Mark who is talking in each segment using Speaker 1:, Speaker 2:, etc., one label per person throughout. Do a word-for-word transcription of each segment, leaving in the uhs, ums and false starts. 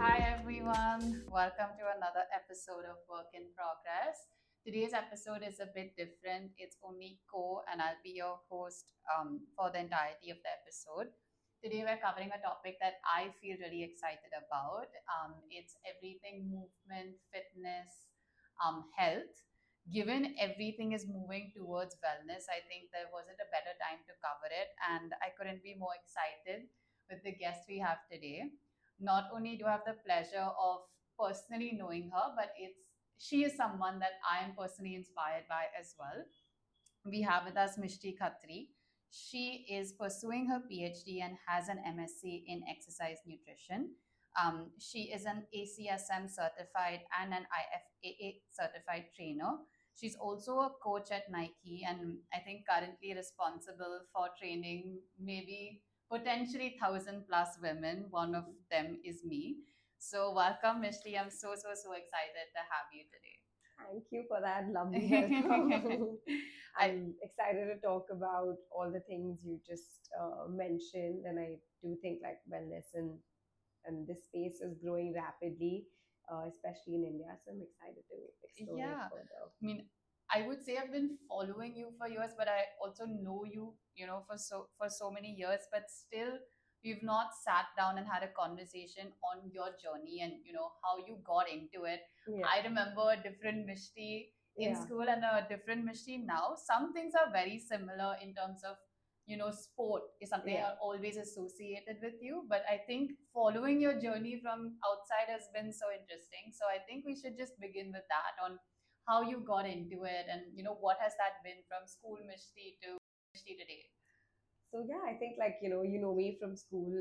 Speaker 1: Hi everyone, welcome to another episode of Work in Progress. Today's episode is a bit different. It's only Ko, and I'll be your host um, for the entirety of the episode. Today, we're covering a topic that I feel really excited about. Um, it's everything movement, fitness, um, health. Given everything is moving towards wellness, I think there wasn't a better time to cover it, and I couldn't be more excited with the guest we have today. Not only do I have the pleasure of personally knowing her, but it's she is someone that I am personally inspired by as well. We have with us Mishti Khatri. She is pursuing her PhD and has an M S c in exercise nutrition. Um, she is an A C S M certified and an I F A A certified trainer. She's also a coach at Nike, and I think currently responsible for training maybe potentially thousand plus women. One of them is me. So welcome, Mishti. I'm so so so excited to have you today.
Speaker 2: Thank you for that lovely welcome.
Speaker 1: I
Speaker 2: I'm excited to talk about all the things you just uh, mentioned, and I do think like wellness and and this space is growing rapidly, uh, especially in India. So I'm excited to explore it
Speaker 1: Yeah,
Speaker 2: further.
Speaker 1: I mean, I would say I've been following you for years, but I also know you, you know, for so for so many years. But still, we've not sat down and had a conversation on your journey and you know how you got into it.
Speaker 2: Yeah,
Speaker 1: I remember a different Mishti in
Speaker 2: yeah,
Speaker 1: school and a different Mishti now. Some things are very similar in terms of you know sport is something
Speaker 2: yeah.
Speaker 1: I always associated with you. But I think following your journey from outside has been so interesting. So I think we should just begin with that on how you got into it and you know what has that been from school Mishti to Mishti today.
Speaker 2: So yeah, I think like you know, you know me from school.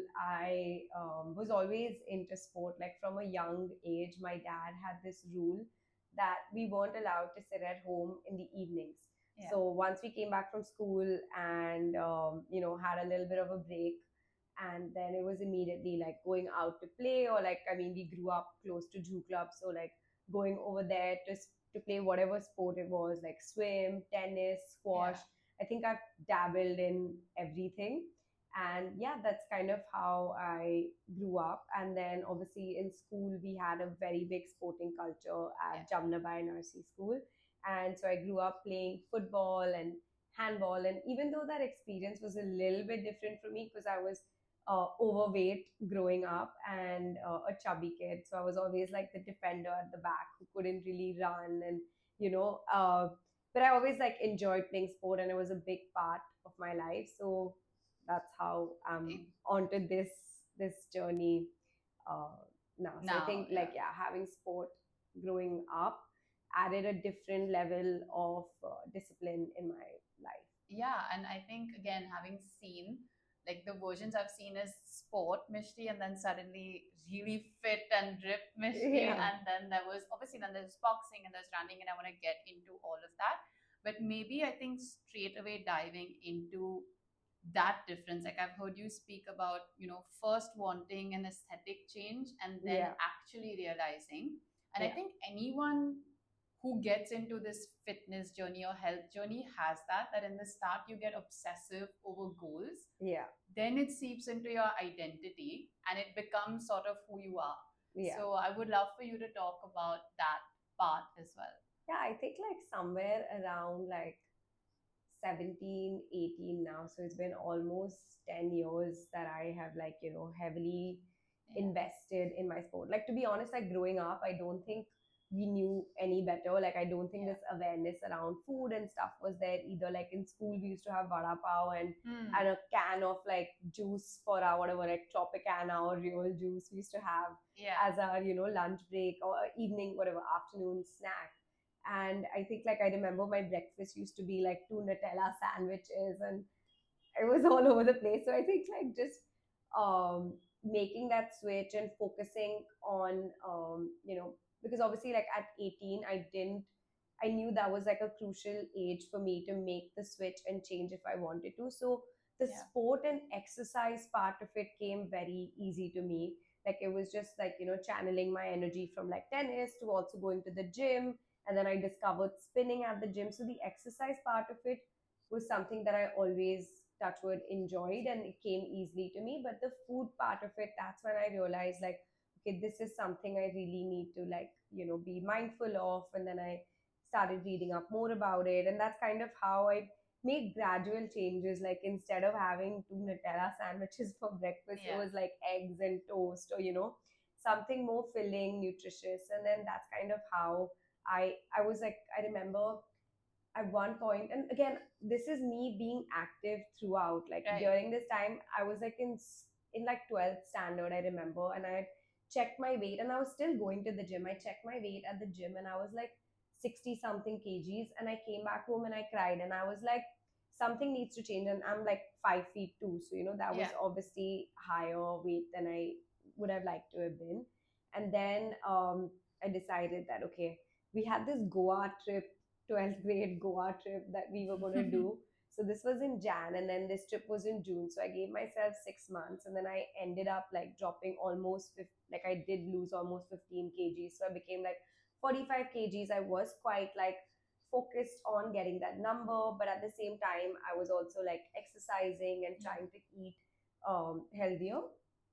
Speaker 2: I um, was always into sport. Like from a young age, my dad had this rule that we weren't allowed to sit at home in the evenings.
Speaker 1: Yeah.
Speaker 2: So once we came back from school and um, you know had a little bit of a break, and then it was immediately like going out to play, or like I mean we grew up close to Jew club, so like going over there to s- to play whatever sport it was, like swim, tennis, squash.
Speaker 1: Yeah.
Speaker 2: I think I've dabbled in everything. And yeah, that's kind of how I grew up. And then obviously in school, we had a very big sporting culture
Speaker 1: Yeah.
Speaker 2: at Jamnabai Nursery School. And so I grew up playing football and handball. And even though that experience was a little bit different for me because I was uh, overweight growing up and uh, a chubby kid. So I was always like the defender at the back who couldn't really run and, you know, uh, but I always like enjoyed playing sport and it was a big part of my life. So that's how I'm
Speaker 1: It-
Speaker 2: onto this this journey uh, now. So I
Speaker 1: now
Speaker 2: think
Speaker 1: yeah.
Speaker 2: like yeah, having sport growing up added a different level of uh, discipline in my life.
Speaker 1: Yeah, and I think again having seen like the versions I've seen is sport Mishti and then suddenly really fit and ripped Mishti,
Speaker 2: Yeah,
Speaker 1: and then there was obviously then there's boxing and there's running, and I want to get into all of that. But maybe I think straight away diving into that difference, like I've heard you speak about you know first wanting an aesthetic change and then
Speaker 2: yeah,
Speaker 1: actually realizing, and I
Speaker 2: yeah,
Speaker 1: think anyone who gets into this fitness journey or health journey has that that in the start you get obsessive over goals,
Speaker 2: yeah,
Speaker 1: then it seeps into your identity and it becomes sort of who you are.
Speaker 2: yeah.
Speaker 1: So I would love for you to talk about that part as well.
Speaker 2: Yeah, I think like somewhere around like seventeen, eighteen now. So it's been almost ten years that I have like, you know, heavily
Speaker 1: Yeah.
Speaker 2: invested in my sport. Like to be honest, like growing up, I don't think we knew any better. Like I don't think
Speaker 1: Yeah.
Speaker 2: this awareness around food and stuff was there either. Like in school, we used to have vada pav and
Speaker 1: Hmm.
Speaker 2: and a can of like juice for our whatever like Tropicana or real juice we used to have
Speaker 1: Yeah.
Speaker 2: as our you know lunch break or evening whatever afternoon snack. And I think like I remember my breakfast used to be like two Nutella sandwiches and it was all over the place. So I think like just um, making that switch and focusing on um, you know because obviously like at eighteen I didn't I knew that was like a crucial age for me to make the switch and change if I wanted to. So the
Speaker 1: Yeah.
Speaker 2: sport and exercise part of it came very easy to me. Like it was just like you know channeling my energy from like tennis to also going to the gym, and then I discovered spinning at the gym. So the exercise part of it was something that I always touchwood enjoyed and it came easily to me. But the food part of it, that's when I realized like, okay, this is something I really need to, like, you know, be mindful of. And then I started reading up more about it. And that's kind of how I made gradual changes. Like, instead of having two Nutella sandwiches for breakfast, it
Speaker 1: Yeah.
Speaker 2: was like eggs and toast, or, you know, something more filling, nutritious. And then that's kind of how I I was like, I remember at one point, and again, this is me being active throughout. Like,
Speaker 1: Right.
Speaker 2: during this time, I was like in s- in like twelfth standard, I remember, and I had checked my weight, and I was still going to the gym. I checked my weight at the gym, and I was like sixty something kgs, and I came back home and I cried, and I was like, something needs to change. And I'm like five feet two, so, you know, that was
Speaker 1: Yeah.
Speaker 2: obviously higher weight than I would have liked to have been. And then um I decided that, okay, we had this Goa trip, twelfth grade Goa trip that we were going to do. So this was in Jan, and then this trip was in June. So I gave myself six months, and then I ended up like dropping almost fifty, like I did lose almost fifteen kgs. So I became like forty-five kgs. I was quite like focused on getting that number, but at the same time, I was also like exercising and
Speaker 1: Yeah.
Speaker 2: trying to eat um, healthier.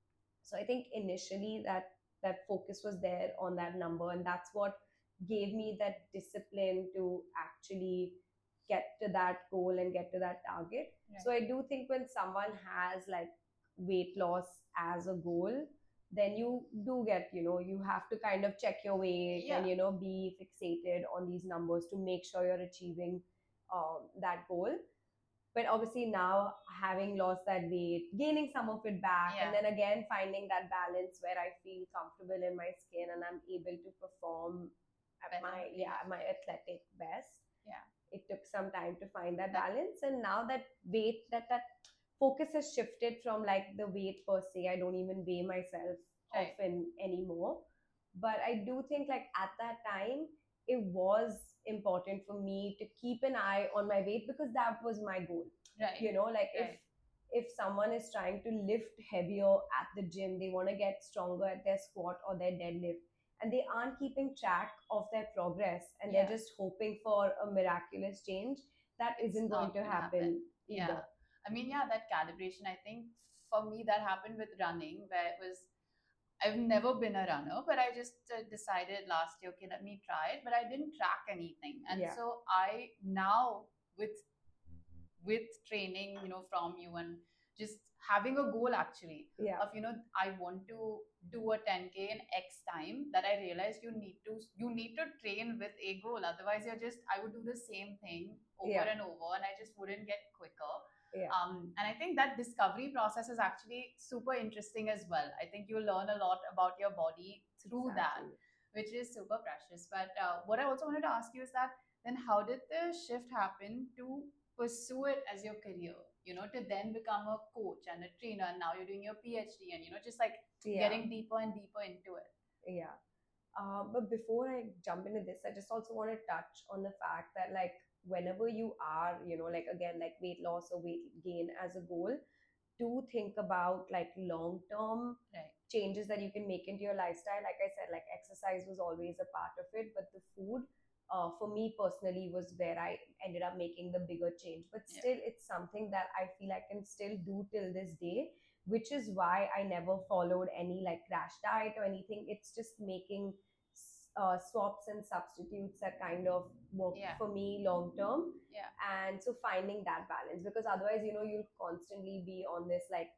Speaker 2: So I think initially that that focus was there on that number, and that's what gave me that discipline to actually get to that goal and get to that target. So
Speaker 1: Right.
Speaker 2: I do think when someone has like weight loss as a goal, then you do get, you know, you have to kind of check your weight
Speaker 1: Yeah.
Speaker 2: and, you know, be fixated on these numbers to make sure you're achieving um, that goal. But obviously now, having lost that weight, gaining some of it back, and
Speaker 1: Yeah.
Speaker 2: then again finding that balance where I feel comfortable in my skin and I'm able to perform at
Speaker 1: Better.
Speaker 2: my, yeah,
Speaker 1: Yeah.
Speaker 2: my athletic best.
Speaker 1: Yeah.
Speaker 2: It took some time to find that
Speaker 1: That.
Speaker 2: balance, and now that weight, that that focus has shifted from like the weight per se. I don't even weigh myself
Speaker 1: Right.
Speaker 2: often anymore. But I do think like at that time, it was important for me to keep an eye on my weight, because that was my goal.
Speaker 1: Right.
Speaker 2: You know, like if
Speaker 1: Right.
Speaker 2: if someone is trying to lift heavier at the gym, they want to get stronger at their squat or their deadlift, and they aren't keeping track of their progress, and they're
Speaker 1: Yeah.
Speaker 2: just hoping for a miraculous change, that
Speaker 1: It's
Speaker 2: isn't going
Speaker 1: not
Speaker 2: to
Speaker 1: gonna happen.
Speaker 2: happen
Speaker 1: Yeah.
Speaker 2: either.
Speaker 1: I mean, yeah, that calibration, I think for me that happened with running, where it was, I've never been a runner, but I just uh, decided last year, okay, let me try it, but I didn't track anything. And
Speaker 2: Yeah,
Speaker 1: so I now, with with training, you know, from you, and just having a goal actually
Speaker 2: yeah,
Speaker 1: of, you know, I want to do a ten k in X time, that I realized you need to you need to train with a goal. Otherwise, you're just, I would do the same thing over
Speaker 2: yeah,
Speaker 1: and over, and I just wouldn't get quicker.
Speaker 2: yeah,
Speaker 1: Um, and I think that discovery process is actually super interesting as well. I think you learn a lot about your body through that,
Speaker 2: exactly.
Speaker 1: which is super precious. But uh, what I also wanted to ask you is that, then how did the shift happen to pursue it as your career? You know, to then become a coach and a trainer, and now you're doing your PhD, and, you know, just like
Speaker 2: Yeah,
Speaker 1: getting deeper and deeper into it.
Speaker 2: yeah. Uh, but before I jump into this, I just also want to touch on the fact that, like, whenever you are, you know, like, again, like weight loss or weight gain as a goal, do think about like long term
Speaker 1: Right.
Speaker 2: changes that you can make into your lifestyle. Like I said, like exercise was always a part of it, but the food, uh, for me personally, was where I ended up making the bigger change. But
Speaker 1: Yeah.
Speaker 2: still, it's something that I feel I can still do till this day, which is why I never followed any like crash diet or anything. It's just making uh, swaps and substitutes that kind of work
Speaker 1: Yeah.
Speaker 2: for me long term.
Speaker 1: Yeah.
Speaker 2: And so finding that balance, because otherwise, you know, you'll constantly be on this like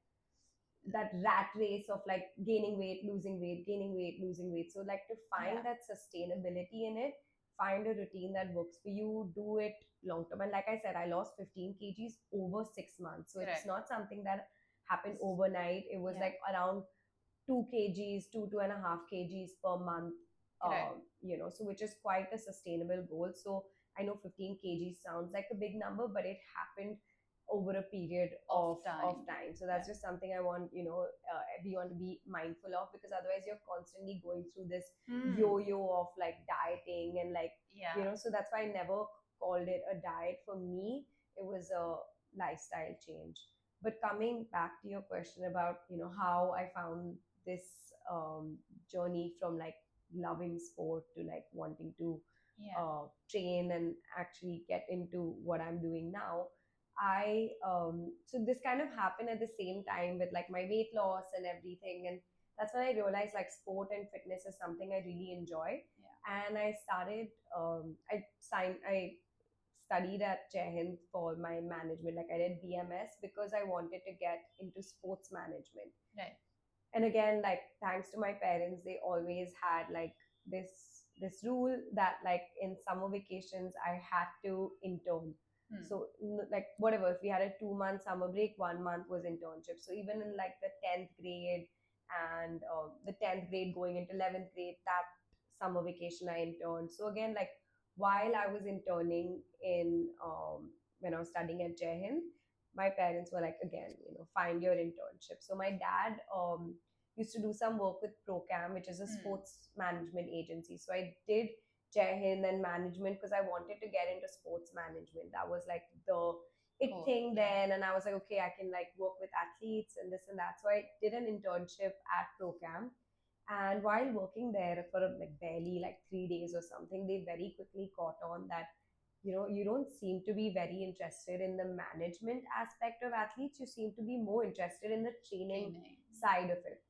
Speaker 2: that rat race of like gaining weight, losing weight, gaining weight, losing weight. So like to find
Speaker 1: Yeah.
Speaker 2: that sustainability in it, find a routine that works for you, do it long term. And like I said, I lost fifteen kgs over six months. So it's
Speaker 1: Correct.
Speaker 2: not something that happened overnight. It was
Speaker 1: Yeah.
Speaker 2: like around two kgs, two, two and a half kgs per month.
Speaker 1: Correct.
Speaker 2: Um, you know, so which is quite a sustainable goal. So I know fifteen kgs sounds like a big number, but it happened over a period
Speaker 1: Of
Speaker 2: of of
Speaker 1: time.
Speaker 2: time. So that's
Speaker 1: Yeah.
Speaker 2: just something I want, you know, uh, we want to be mindful of, because otherwise you're constantly going through this
Speaker 1: Hmm.
Speaker 2: yo-yo of like dieting and like,
Speaker 1: Yeah.
Speaker 2: you know, so that's why I never called it a diet. For me, it was a lifestyle change. But coming back to your question about, you know, how I found this um, journey from like loving sport to like wanting to
Speaker 1: Yeah.
Speaker 2: uh, train and actually get into what I'm doing now. I um, so this kind of happened at the same time with like my weight loss and everything, and that's when I realized like sport and fitness is something I really enjoy.
Speaker 1: Yeah.
Speaker 2: And I started, um, I signed, I studied at Jai Hind for my management. Like I did B M S because I wanted to get into sports management.
Speaker 1: Right.
Speaker 2: And again, like thanks to my parents, they always had like this this rule that like in summer vacations I had to intern.
Speaker 1: Hmm.
Speaker 2: So n- like whatever, if we had a two month summer break, one month was internship. So even in like the tenth grade and uh, the tenth grade going into eleventh grade, that summer vacation I interned. So again, like while I was interning in um, when I was studying at Jai Hind, my parents were like, again, you know, find your internship. So my dad um, used to do some work with Procam, which is a
Speaker 1: Hmm.
Speaker 2: sports management agency. So I did Jai Hind and management because I wanted to get into sports management. That was like the it
Speaker 1: Cool.
Speaker 2: thing
Speaker 1: Yeah.
Speaker 2: then, and I was like, okay, I can like work with athletes and this and that. So I did an internship at Procam, and while working there for like barely like three days or something, they very quickly caught on that, you know, you don't seem to be very interested in the management aspect of athletes. You seem to be more interested in the training
Speaker 1: Training.
Speaker 2: side of it.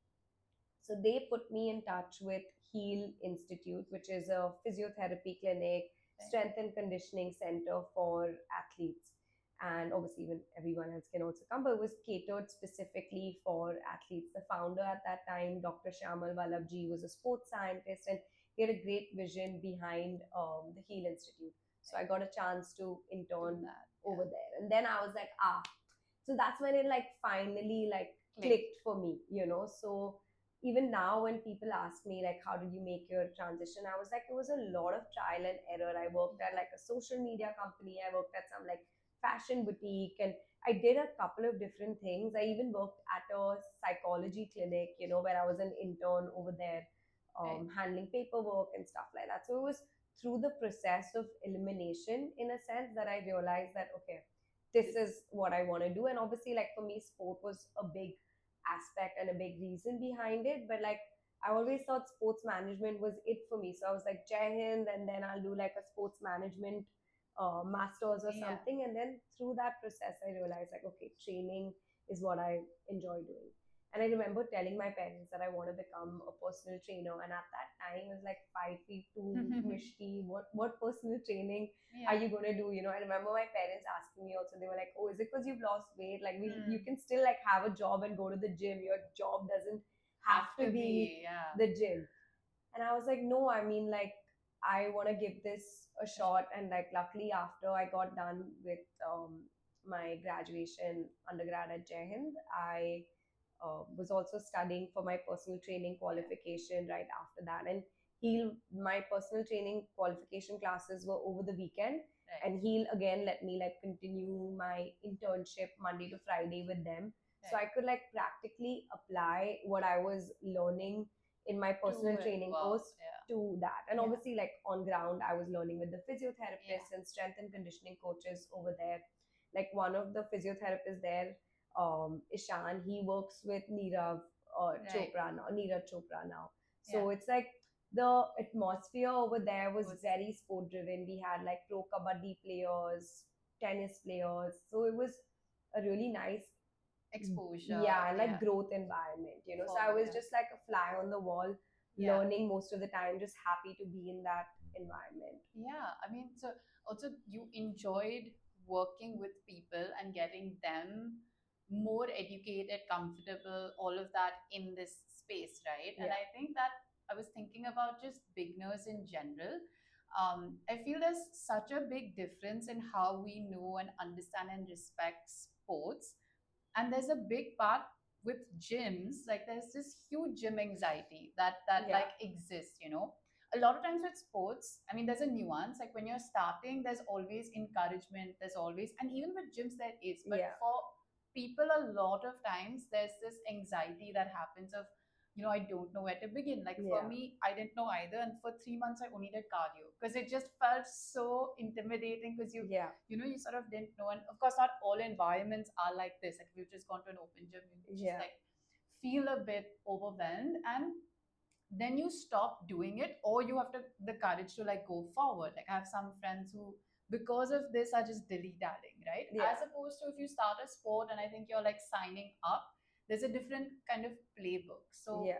Speaker 2: So they put me in touch with Heal Institute, which is a physiotherapy clinic,
Speaker 1: Right.
Speaker 2: strength and conditioning center for athletes. And obviously, even everyone else can also come, but it was catered specifically for athletes. The founder at that time, Doctor Shyamal Vallabhji, was a sports scientist, and he had a great vision behind um, the Heal Institute. So I got a chance to
Speaker 1: Do
Speaker 2: intern
Speaker 1: that.
Speaker 2: over there. And then I was like, ah. So that's when it like finally like
Speaker 1: Click.
Speaker 2: clicked for me, you know. So even now when people ask me like how did you make your transition, I was like it was a lot of trial and error. I worked at like a social media company, I worked at some like fashion boutique, and I did a couple of different things. I even worked at a psychology clinic, you know, where I was an intern over there,
Speaker 1: Right.
Speaker 2: um, handling paperwork and stuff like that. So it was through the process of elimination in a sense that I realized that okay, this is what I want to do. And obviously like for me sport was a big aspect and a big reason behind it. But like I always thought sports management was it for me. So I was like Jai Hind, and then I'll do like a sports management uh, masters or
Speaker 1: Yeah.
Speaker 2: something. And then through that process, I realized like, okay, training is what I enjoy doing. And I remember telling my parents that I want to become a personal trainer. And at that time, it was like five feet two, Mishti. What what personal training are
Speaker 1: Yeah.
Speaker 2: you going to do? You know, I remember my parents asking me also, they were like, oh, is it because you've lost weight? Like, we,
Speaker 1: Hmm.
Speaker 2: you can still like have a job and go to the gym. Your job doesn't have,
Speaker 1: Have
Speaker 2: to
Speaker 1: to
Speaker 2: be
Speaker 1: be. Yeah.
Speaker 2: the gym. And I was like, no, I mean, like, I want to give this a shot. And like, luckily, after I got done with um, my graduation undergrad at Jai Hind, I uh, was also studying for my personal training qualification right after that. And he'll my personal training qualification classes were over the weekend,
Speaker 1: Right.
Speaker 2: and he'll again let me like continue my internship Monday to Friday with them. So I
Speaker 1: Right.
Speaker 2: could like practically apply what I was learning in my personal
Speaker 1: To it.
Speaker 2: training
Speaker 1: Wow.
Speaker 2: course
Speaker 1: Yeah.
Speaker 2: to that. And
Speaker 1: Yeah.
Speaker 2: obviously, like on ground, I was learning with the
Speaker 1: Yeah.
Speaker 2: physiotherapists and strength and conditioning coaches over there. Like one of the physiotherapists there, um, Ishan, he works with Nirav uh,
Speaker 1: Right.
Speaker 2: Chopra now, Neeraj Chopra now.
Speaker 1: Yeah.
Speaker 2: So it's like the atmosphere over there was
Speaker 1: Was
Speaker 2: very sport driven. We had like pro kabaddi players, tennis players. So it was a really nice,
Speaker 1: exposure.
Speaker 2: yeah, and like
Speaker 1: Yeah.
Speaker 2: growth environment, you know. So
Speaker 1: For
Speaker 2: I was
Speaker 1: yeah.
Speaker 2: just like a fly on the wall,
Speaker 1: Yeah.
Speaker 2: learning most of the time, just happy to be in that environment.
Speaker 1: Yeah. I mean, so also you enjoyed working with people and getting them more educated, comfortable, all of that in this space, right? And
Speaker 2: Yeah.
Speaker 1: I think that I was thinking about just beginners in general. Um, I feel there's such a big difference in how we know and understand and respect sports. And there's a big part with gyms, like there's this huge gym anxiety that that
Speaker 2: Yeah.
Speaker 1: like exists, you know. A lot of times with sports, I mean, there's a nuance. Like when you're starting, there's always encouragement, there's always, and even with gyms there is, but
Speaker 2: Yeah.
Speaker 1: for people a lot of times there's this anxiety that happens of, you know, I don't know where to begin. Like for
Speaker 2: Yeah.
Speaker 1: me, I didn't know either, and for three months I only did cardio because it just felt so intimidating because you
Speaker 2: Yeah.
Speaker 1: you know, you sort of didn't know. And of course, not all environments are like this. Like we've just gone to an open gym, you just
Speaker 2: Yeah.
Speaker 1: like feel a bit overwhelmed, and then you stop doing it, or you have to the courage to like go forward. Like I have some friends who, because of this, are just dilly dallying, right?
Speaker 2: Yeah.
Speaker 1: As opposed to if you start a sport and I think you're like signing up, there's a different kind of playbook. So
Speaker 2: Yeah.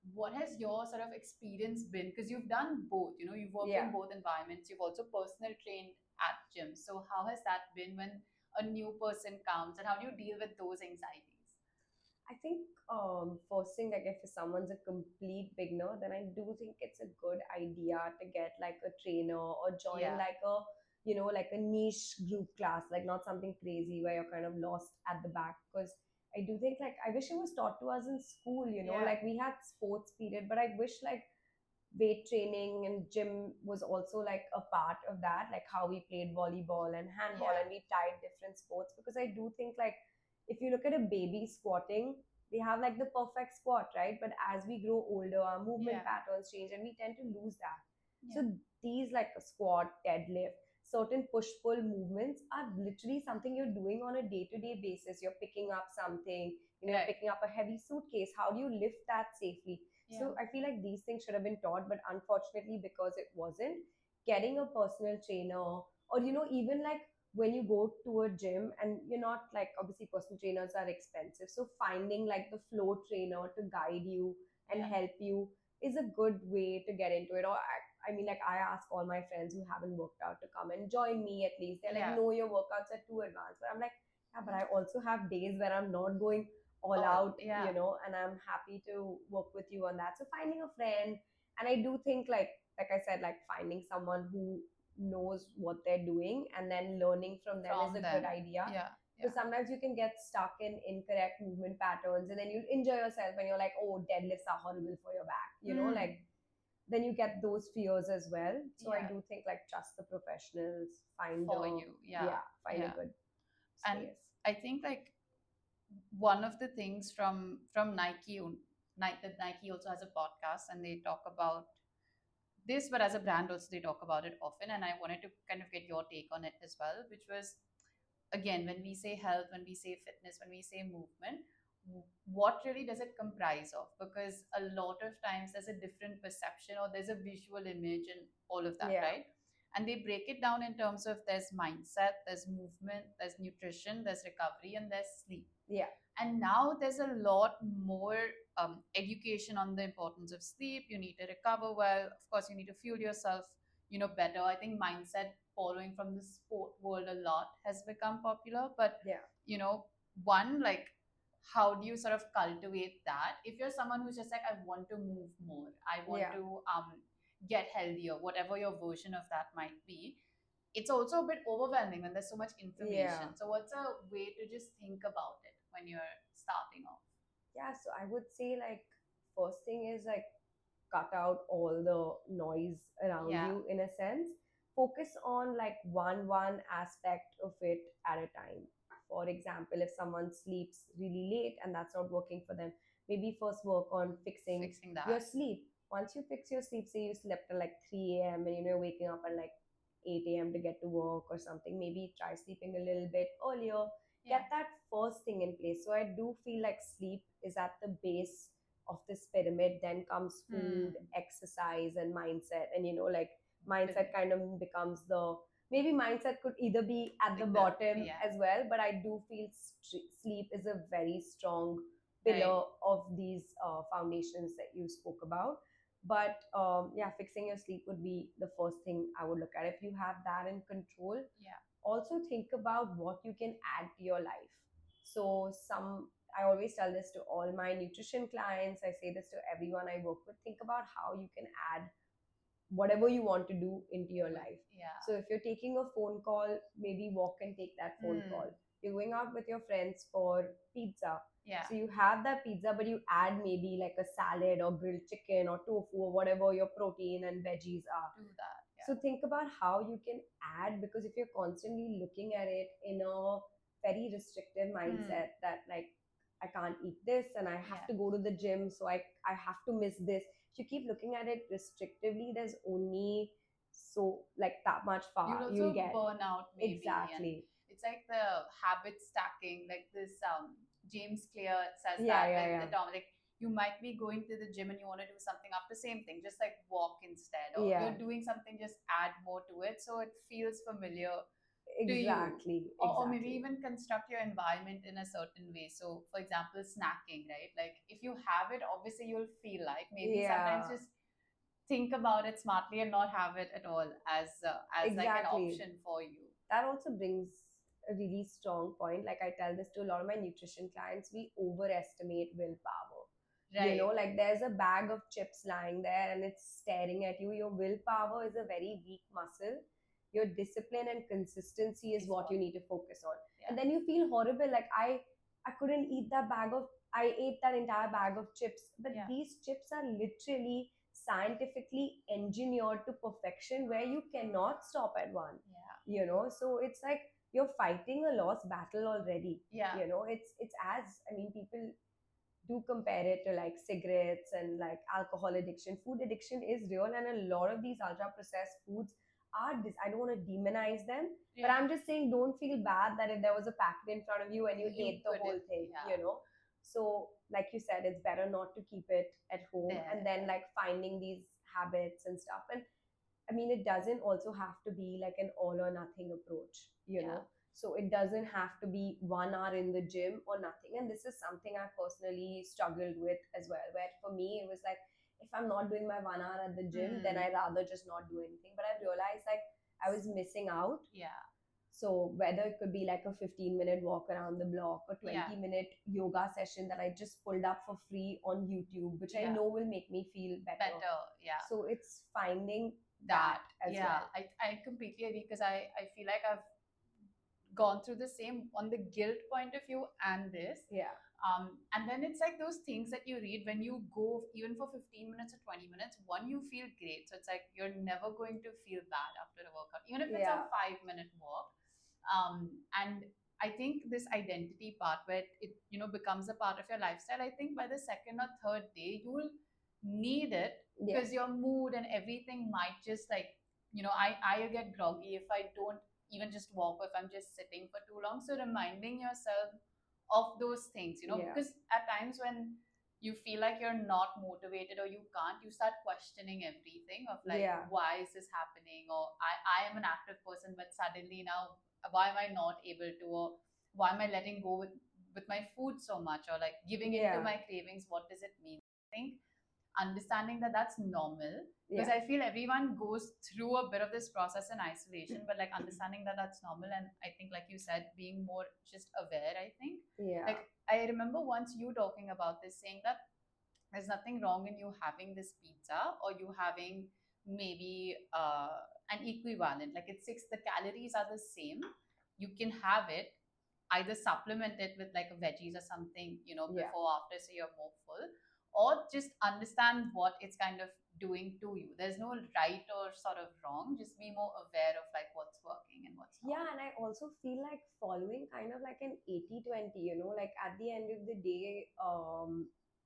Speaker 1: what has your sort of experience been? Because you've done both, you know, you've worked
Speaker 2: Yeah.
Speaker 1: in both environments, you've also personal trained at gyms. So how has that been when a new person comes, and how do you deal with those anxieties?
Speaker 2: I think um, first thing, like if someone's a complete beginner, then I do think it's a good idea to get like a trainer or join
Speaker 1: Yeah,
Speaker 2: like a, you know, like a niche group class, like not something crazy where you're kind of lost at the back. Because I do think like I wish it was taught to us in school, you know,
Speaker 1: yeah,
Speaker 2: like we had sports period, but I wish like weight training and gym was also like a part of that, like how we played volleyball and handball
Speaker 1: yeah,
Speaker 2: and we tried different sports. Because I do think like if you look at a baby squatting, they have like the perfect squat, right? But as we grow older, our movement
Speaker 1: yeah,
Speaker 2: patterns change and we tend to lose that. So
Speaker 1: yeah,
Speaker 2: these like a squat, deadlift, certain push pull movements are literally something you're doing on a day to day basis. You're picking up something, you know, you're
Speaker 1: right,
Speaker 2: picking up a heavy suitcase. How do you lift that safely?
Speaker 1: yeah,
Speaker 2: So I feel like these things should have been taught, but unfortunately, because it wasn't, getting a personal trainer, or you know, even like when you go to a gym and you're not like, obviously personal trainers are expensive, so finding like the flow trainer to guide you and
Speaker 1: yeah,
Speaker 2: help you is a good way to get into it. Or I, I mean, like I ask all my friends who haven't worked out to come and join me at least. They're like,
Speaker 1: yeah.
Speaker 2: no, your workouts are too advanced. But I'm like, yeah, but I also have days where I'm not going all
Speaker 1: All,
Speaker 2: out,
Speaker 1: yeah,
Speaker 2: you know, and I'm happy to work with you on that. So finding a friend, and I do think like like I said, like finding someone who knows what they're doing and then learning from them is
Speaker 1: from
Speaker 2: a good
Speaker 1: them.
Speaker 2: idea.
Speaker 1: Yeah, yeah,
Speaker 2: Because sometimes you can get stuck in incorrect movement patterns and then you enjoy yourself and you're like, oh, deadlifts are horrible for your back, you know,
Speaker 1: mm,
Speaker 2: like then you get those fears as well. So I
Speaker 1: yeah,
Speaker 2: do think like trust the professionals, find
Speaker 1: for
Speaker 2: a,
Speaker 1: you. Yeah,
Speaker 2: yeah, find a
Speaker 1: yeah.
Speaker 2: good
Speaker 1: And
Speaker 2: space.
Speaker 1: I think like one of the things from from Nike, Nike, that Nike also has a podcast and they talk about this, but as a brand also they talk about it often. And I wanted to kind of get your take on it as well, which was, again, when we say health, when we say fitness, when we say movement, what really does it comprise of? Because a lot of times there's a different perception or there's a visual image and all of that,
Speaker 2: Yeah,
Speaker 1: right? And they break it down in terms of there's mindset, there's movement, there's nutrition, there's recovery, and there's sleep.
Speaker 2: yeah,
Speaker 1: And now there's a lot more um, education on the importance of sleep. You need to recover well. Of course, you need to fuel yourself, you know, better. I think mindset, following from the sport world a lot, has become popular. But
Speaker 2: yeah,
Speaker 1: you know, one, like, how do you sort of cultivate that? If you're someone who's just like, I want to move more, I want
Speaker 2: yeah,
Speaker 1: to um get healthier, whatever your version of that might be, it's also a bit overwhelming when there's so much
Speaker 2: yeah.
Speaker 1: information. So what's a way to just think about it when you're starting off?
Speaker 2: Yeah, so I would say like first thing is like cut out all the noise around
Speaker 1: Yeah,
Speaker 2: you in a sense. Focus on like one one aspect of it at a time. For example, if someone sleeps really late and that's not working for them, maybe first work on fixing
Speaker 1: fixing
Speaker 2: your
Speaker 1: that.
Speaker 2: sleep. Once you fix your sleep, say you slept at like three a m and you know you're waking up at like eight a m to get to work or something, maybe try sleeping a little bit earlier.
Speaker 1: Yeah.
Speaker 2: Get that first thing in place. So I do feel like sleep is at the base of this pyramid. Then comes food,
Speaker 1: Hmm.
Speaker 2: exercise, and mindset. And you know, like mindset
Speaker 1: Believe.
Speaker 2: kind of becomes the, maybe mindset could either be at the
Speaker 1: Like the,
Speaker 2: bottom
Speaker 1: yeah,
Speaker 2: as well, but I do feel st- sleep is a very strong
Speaker 1: right.
Speaker 2: pillar of these uh, foundations that you spoke about. But um, yeah, fixing your sleep would be the first thing I would look at. If you have that in control,
Speaker 1: Yeah.
Speaker 2: also think about what you can add to your life. So some, I always tell this to all my nutrition clients, I say this to everyone I work with, think about how you can add whatever you want to do into your
Speaker 1: With,
Speaker 2: life.
Speaker 1: yeah.
Speaker 2: So if you're taking a phone call, maybe walk and take that phone call.
Speaker 1: Hmm.
Speaker 2: You're going out with your friends for pizza.
Speaker 1: Yeah.
Speaker 2: So you have that pizza, but you add maybe like a salad or grilled chicken or tofu or whatever your protein and veggies are.
Speaker 1: Do that.
Speaker 2: So
Speaker 1: Yeah.
Speaker 2: think about how you can add, because if you're constantly looking at it in a very restrictive
Speaker 1: Hmm.
Speaker 2: mindset that like I can't eat this and I have
Speaker 1: Yeah.
Speaker 2: to go to the gym, so I I have to miss this. If you keep looking at it restrictively, there's only so like that much
Speaker 1: You'll
Speaker 2: far you'll
Speaker 1: also
Speaker 2: get.
Speaker 1: burn out maybe, and
Speaker 2: Exactly.
Speaker 1: it's like the habit stacking, like this um James Clear says
Speaker 2: Yeah,
Speaker 1: that
Speaker 2: yeah,
Speaker 1: when
Speaker 2: yeah.
Speaker 1: the term, like, you might be going to the gym and you want to do something after, same thing, just like walk instead, or
Speaker 2: Yeah.
Speaker 1: you're doing something, just add more to it so it feels familiar to you.
Speaker 2: Exactly,
Speaker 1: Or, or maybe
Speaker 2: exactly.
Speaker 1: even construct your environment in a certain way. So for example, snacking, right? Like if you have it, obviously you'll feel like maybe sometimes
Speaker 2: Yeah,
Speaker 1: just think about it smartly and not have it at all as uh, as like an
Speaker 2: exactly.
Speaker 1: option for you.
Speaker 2: That also brings a really strong point. Like, I tell this to a lot of my nutrition clients, we overestimate willpower. You know,
Speaker 1: Right.
Speaker 2: like there's a bag of chips lying there and it's staring at you. Your willpower is a very weak muscle. Your discipline and consistency is
Speaker 1: Is
Speaker 2: what
Speaker 1: what?
Speaker 2: you need to focus on.
Speaker 1: Yeah.
Speaker 2: And then you feel horrible. Like, I I couldn't eat that bag of I ate that entire bag of chips. But
Speaker 1: Yeah.
Speaker 2: these chips are literally scientifically engineered to perfection where you cannot stop at one.
Speaker 1: Yeah.
Speaker 2: You know, so it's like you're fighting a lost battle already.
Speaker 1: Yeah.
Speaker 2: You know, it's it's as I mean, people do compare it to like cigarettes and like alcohol addiction. Food addiction is real, and a lot of these ultra processed foods are dis- I don't want to demonize them, but
Speaker 1: Yeah.
Speaker 2: I'm just saying don't feel bad that if there was a packet in front of you and you
Speaker 1: You
Speaker 2: ate the whole
Speaker 1: couldn't.
Speaker 2: thing,
Speaker 1: Yeah.
Speaker 2: you know. So like you said, it's better not to keep it at home, and
Speaker 1: There.
Speaker 2: then like finding these habits and stuff. And I mean, it doesn't also have to be like an all or nothing approach, you
Speaker 1: Yeah.
Speaker 2: know. So it doesn't have to be one hour in the gym or nothing. And this is something I personally struggled with as well, where for me, it was like, if I'm not doing my one hour at the gym, then
Speaker 1: Hmm.
Speaker 2: I rather just not do anything. But I realized like I was missing out.
Speaker 1: Yeah.
Speaker 2: So whether it could be like a fifteen minute walk around the block or
Speaker 1: Yeah.
Speaker 2: twenty minute yoga session that I just pulled up for free on YouTube, which I
Speaker 1: Yeah.
Speaker 2: know will make me feel better.
Speaker 1: Better. Yeah.
Speaker 2: So it's finding
Speaker 1: That.
Speaker 2: that as
Speaker 1: Yeah.
Speaker 2: well.
Speaker 1: I, I completely agree because I, I feel like I've gone through the same on the guilt point of view and this.
Speaker 2: Yeah.
Speaker 1: Um, and then it's like those things that you read when you go even for fifteen minutes or twenty minutes, one, you feel great. So it's like you're never going to feel bad after a workout, even if it's a
Speaker 2: Yeah.
Speaker 1: five minute walk. Um, and I think this identity part where it, you know, becomes a part of your lifestyle, I think by the second or third day, you will need it
Speaker 2: Yeah.
Speaker 1: because your mood and everything might just like, you know, I, I get groggy if I don't even just walk or if I'm just sitting for too long. So reminding yourself of those things, you know,
Speaker 2: Yeah.
Speaker 1: because at times when you feel like you're not motivated or you can't, you start questioning everything of like,
Speaker 2: Yeah.
Speaker 1: why is this happening? Or I, I am an active person, but suddenly now, why am I not able to? Or why am I letting go with, with my food so much? Or like giving into
Speaker 2: Yeah.
Speaker 1: my cravings? What does it mean? I think understanding that that's normal because
Speaker 2: Yeah.
Speaker 1: I feel everyone goes through a bit of this process in isolation, but like understanding that that's normal. And I think, like you said, being more just aware, I think.
Speaker 2: Yeah.
Speaker 1: Like, I remember once you talking about this, saying that there's nothing wrong in you having this pizza or you having maybe uh, an equivalent. Like, it's six, the calories are the same. You can have it, either supplement it with like a veggies or something, you know,
Speaker 2: Yeah.
Speaker 1: before, after, so you're more full, or just understand what it's kind of doing to you. There's no right or sort of wrong. Just be more aware of like what's working and what's not.
Speaker 2: Yeah, and I also feel like following kind of like an eighty twenty, you know, like at the end of the day, um,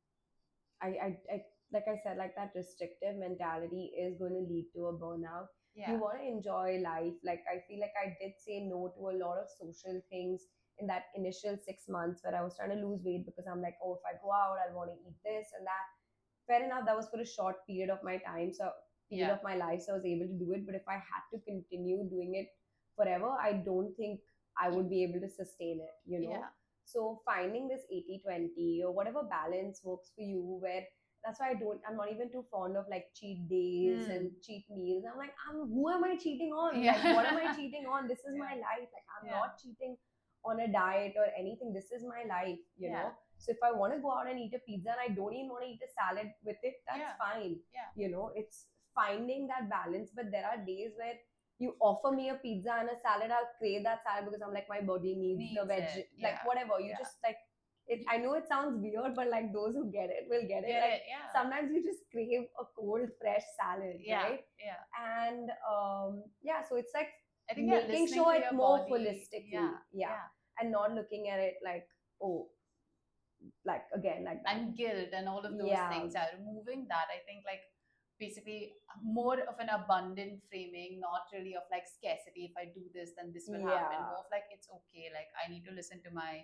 Speaker 2: I, I, I, like I said, like that restrictive mentality is going to lead to a burnout.
Speaker 1: Yeah.
Speaker 2: You want to enjoy life. Like, I feel like I did say no to a lot of social things in that initial six months where I was trying to lose weight because I'm like, oh, if I go out, I'll want to eat this and that. Fair enough, that was for a short period of my time, so period
Speaker 1: Yeah.
Speaker 2: of my life, so I was able to do it. But if I had to continue doing it forever, I don't think I would be able to sustain it, you know.
Speaker 1: Yeah.
Speaker 2: So finding this eighty twenty or whatever balance works for you, where that's why I don't I'm not even too fond of like cheat days
Speaker 1: Hmm.
Speaker 2: and cheat meals. I'm like, I'm who am I cheating on?
Speaker 1: Yeah.
Speaker 2: Like, what am I cheating on? This is
Speaker 1: Yeah.
Speaker 2: my life. Like, I'm
Speaker 1: Yeah.
Speaker 2: not cheating on a diet or anything. This is my life, you
Speaker 1: Yeah.
Speaker 2: know. So if I want to go out and eat a pizza and I don't even want to eat a salad with it, that's
Speaker 1: Yeah.
Speaker 2: fine.
Speaker 1: Yeah.
Speaker 2: You know, it's finding that balance. But there are days where you offer me a pizza and a salad, I'll crave that salad because I'm like, my body needs,
Speaker 1: Needs
Speaker 2: the veg,
Speaker 1: it.
Speaker 2: like
Speaker 1: Yeah.
Speaker 2: whatever. You
Speaker 1: Yeah.
Speaker 2: just like it. I know it sounds weird, but like those who get it will get it.
Speaker 1: Get
Speaker 2: Like
Speaker 1: it. Yeah.
Speaker 2: sometimes you just crave a cold, fresh salad,
Speaker 1: Yeah.
Speaker 2: right?
Speaker 1: Yeah.
Speaker 2: And um, yeah, so it's like
Speaker 1: I think yeah,
Speaker 2: making
Speaker 1: listening
Speaker 2: sure
Speaker 1: to
Speaker 2: it
Speaker 1: your
Speaker 2: more
Speaker 1: body.
Speaker 2: holistically,
Speaker 1: Yeah.
Speaker 2: yeah,
Speaker 1: Yeah.
Speaker 2: and not looking at it like, oh, like again, like that.
Speaker 1: And guilt and all of those
Speaker 2: Yeah.
Speaker 1: things. Yeah, removing that, I think, like basically more of an abundant framing, not really of like scarcity. If I do this, then this will happen.
Speaker 2: Yeah.
Speaker 1: More of like it's okay. Like I need to listen to my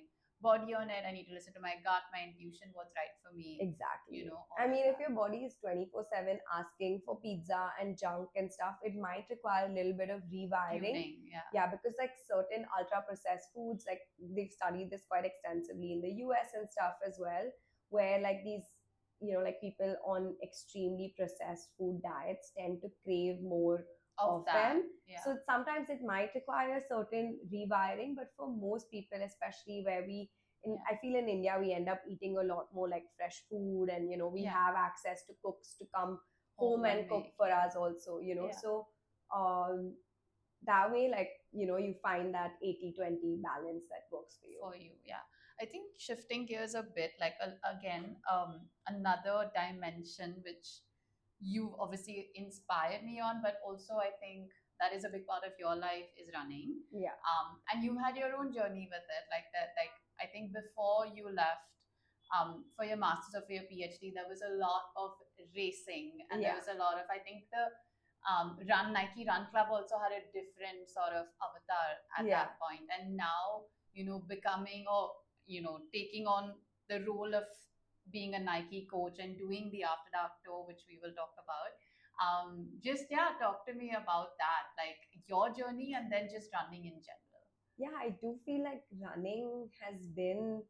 Speaker 1: body on it. I need to listen to my gut, my intuition, what's right for me. You
Speaker 2: Exactly.
Speaker 1: know, all
Speaker 2: I
Speaker 1: of
Speaker 2: mean, if
Speaker 1: that.
Speaker 2: your body is twenty-four seven asking for pizza and junk and stuff, it might require a little bit of rewiring.
Speaker 1: Tuning, yeah.
Speaker 2: Yeah, because like certain ultra processed foods, like they've studied this quite extensively in the U S and stuff as well, where like these, you know, like people on extremely processed food diets tend to crave more
Speaker 1: Of
Speaker 2: of
Speaker 1: that,
Speaker 2: them.
Speaker 1: yeah.
Speaker 2: So sometimes it might require certain rewiring, but for most people, especially where we in,
Speaker 1: Yeah.
Speaker 2: I feel in India we end up eating a lot more like fresh food, and you know we
Speaker 1: Yeah.
Speaker 2: have access to cooks to come
Speaker 1: Home
Speaker 2: home and
Speaker 1: and
Speaker 2: cook
Speaker 1: make,
Speaker 2: for
Speaker 1: yeah.
Speaker 2: us also, you know.
Speaker 1: Yeah.
Speaker 2: So um, that way, like you know, you find that eighty twenty balance that works for you.
Speaker 1: For you, yeah. I think shifting gears a bit, like uh, again, um, another dimension which you've obviously inspired me on, but also I think that is a big part of your life is running.
Speaker 2: Yeah.
Speaker 1: Um, and you had your own journey with it, like that. Like I think before you left, um, for your masters or for your PhD, there was a lot of racing, and there
Speaker 2: Yeah.
Speaker 1: was a lot of, I think the um, Run Nike Run Club also had a different sort of avatar at
Speaker 2: Yeah.
Speaker 1: that point, and now you know becoming or you know taking on the role of being a Nike coach and doing the After Dark tour, which we will talk about. Um, just yeah, talk to me about that, like your journey, and then just running in general.
Speaker 2: Yeah, I do feel like running has been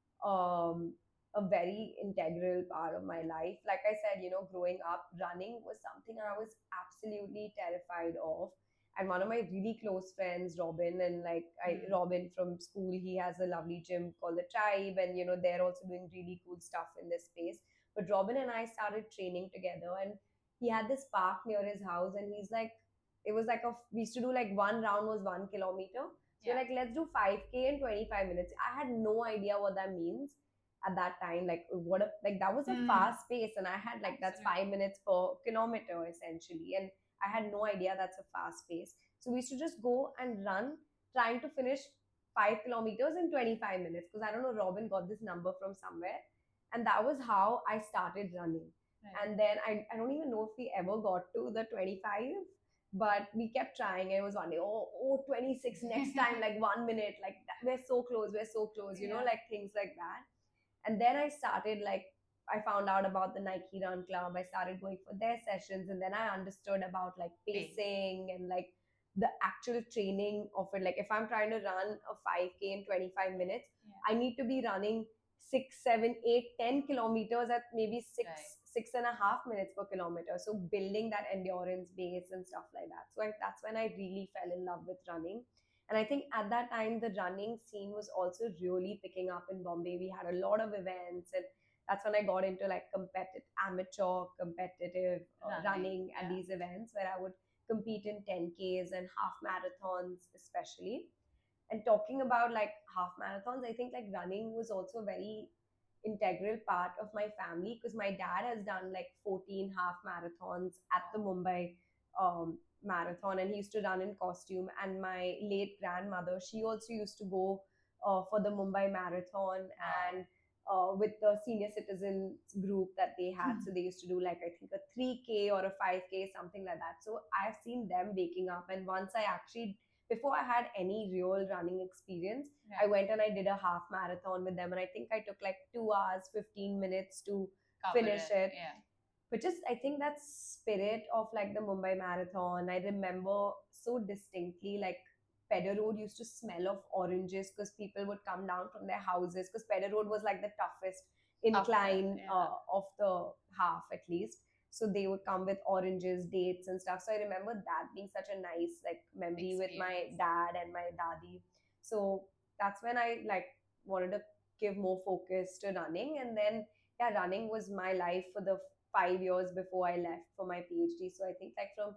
Speaker 2: um, a very integral part of my life. Like I said, you know, growing up, running was something I was absolutely terrified of. And one of my really close friends, Robin, and like I,
Speaker 1: Mm.
Speaker 2: Robin from school, he has a lovely gym called the Tribe, and you know, they're also doing really cool stuff in this space. But Robin and I started training together, and he had this park near his house, and he's like, it was like a, we used to do like one round was one kilometer. So
Speaker 1: Yeah.
Speaker 2: like, let's do five K in twenty-five minutes. I had no idea what that means at that time. Like what a, like that was a
Speaker 1: Mm.
Speaker 2: fast pace, and I had like that's
Speaker 1: Absolutely.
Speaker 2: five minutes per kilometer essentially, and I had no idea that's a fast pace. So we used to just go and run, trying to finish five kilometers in twenty-five minutes, because I don't know, Robin got this number from somewhere, and that was how I started running.
Speaker 1: Right.
Speaker 2: And then I, I don't even know if we ever got to the twenty-five, but we kept trying. It was one day, oh, oh, twenty-six next time, like one minute, like that, we're so close, we're so close, you know,
Speaker 1: Yeah.
Speaker 2: like things like that. And then I started like, I found out about the Nike Run Club. I started going for their sessions, and then I understood about like
Speaker 1: Pace.
Speaker 2: pacing and like the actual training of it. Like if I'm trying to run a five K in twenty-five minutes,
Speaker 1: Yeah.
Speaker 2: I need to be running six, seven, eight, ten kilometers at maybe six,
Speaker 1: Right.
Speaker 2: six and a half minutes per kilometer. So building that endurance base and stuff like that. So I, that's when I really fell in love with running. And I think at that time, the running scene was also really picking up in Bombay. We had a lot of events, and that's when I got into like competitive, amateur, competitive uh,
Speaker 1: Running,
Speaker 2: running at
Speaker 1: yeah.
Speaker 2: these events where I would compete in ten Ks and half marathons, especially. And talking about like half marathons, I think like running was also a very integral part of my family, because my dad has done like fourteen half marathons at the Mumbai um, marathon, and he used to run in costume. And my late grandmother, she also used to go uh, for the Mumbai marathon, and uh, with the senior citizens group that they had.
Speaker 1: Hmm.
Speaker 2: So they used to do like I think a three K or a five K, something like that. So I've seen them waking up, and once I actually, before I had any real running experience,
Speaker 1: Right.
Speaker 2: I went and I did a half marathon with them, and I think I took like two hours, fifteen minutes to
Speaker 1: Cover
Speaker 2: finish it.
Speaker 1: Yeah.
Speaker 2: But just I think that spirit of like the Mumbai Marathon, I remember so distinctly. Like Pedder Road used to smell of oranges, because people would come down from their houses, because Pedder Road was like the toughest incline
Speaker 1: yeah.
Speaker 2: uh, of the half at least. So they would come with oranges, dates, and stuff. So I remember that being such a nice like memory with my
Speaker 1: Experience.
Speaker 2: dad and my dadi. So that's when I like wanted to give more focus to running. And then yeah, running was my life for the five years before I left for my PhD. So I think like from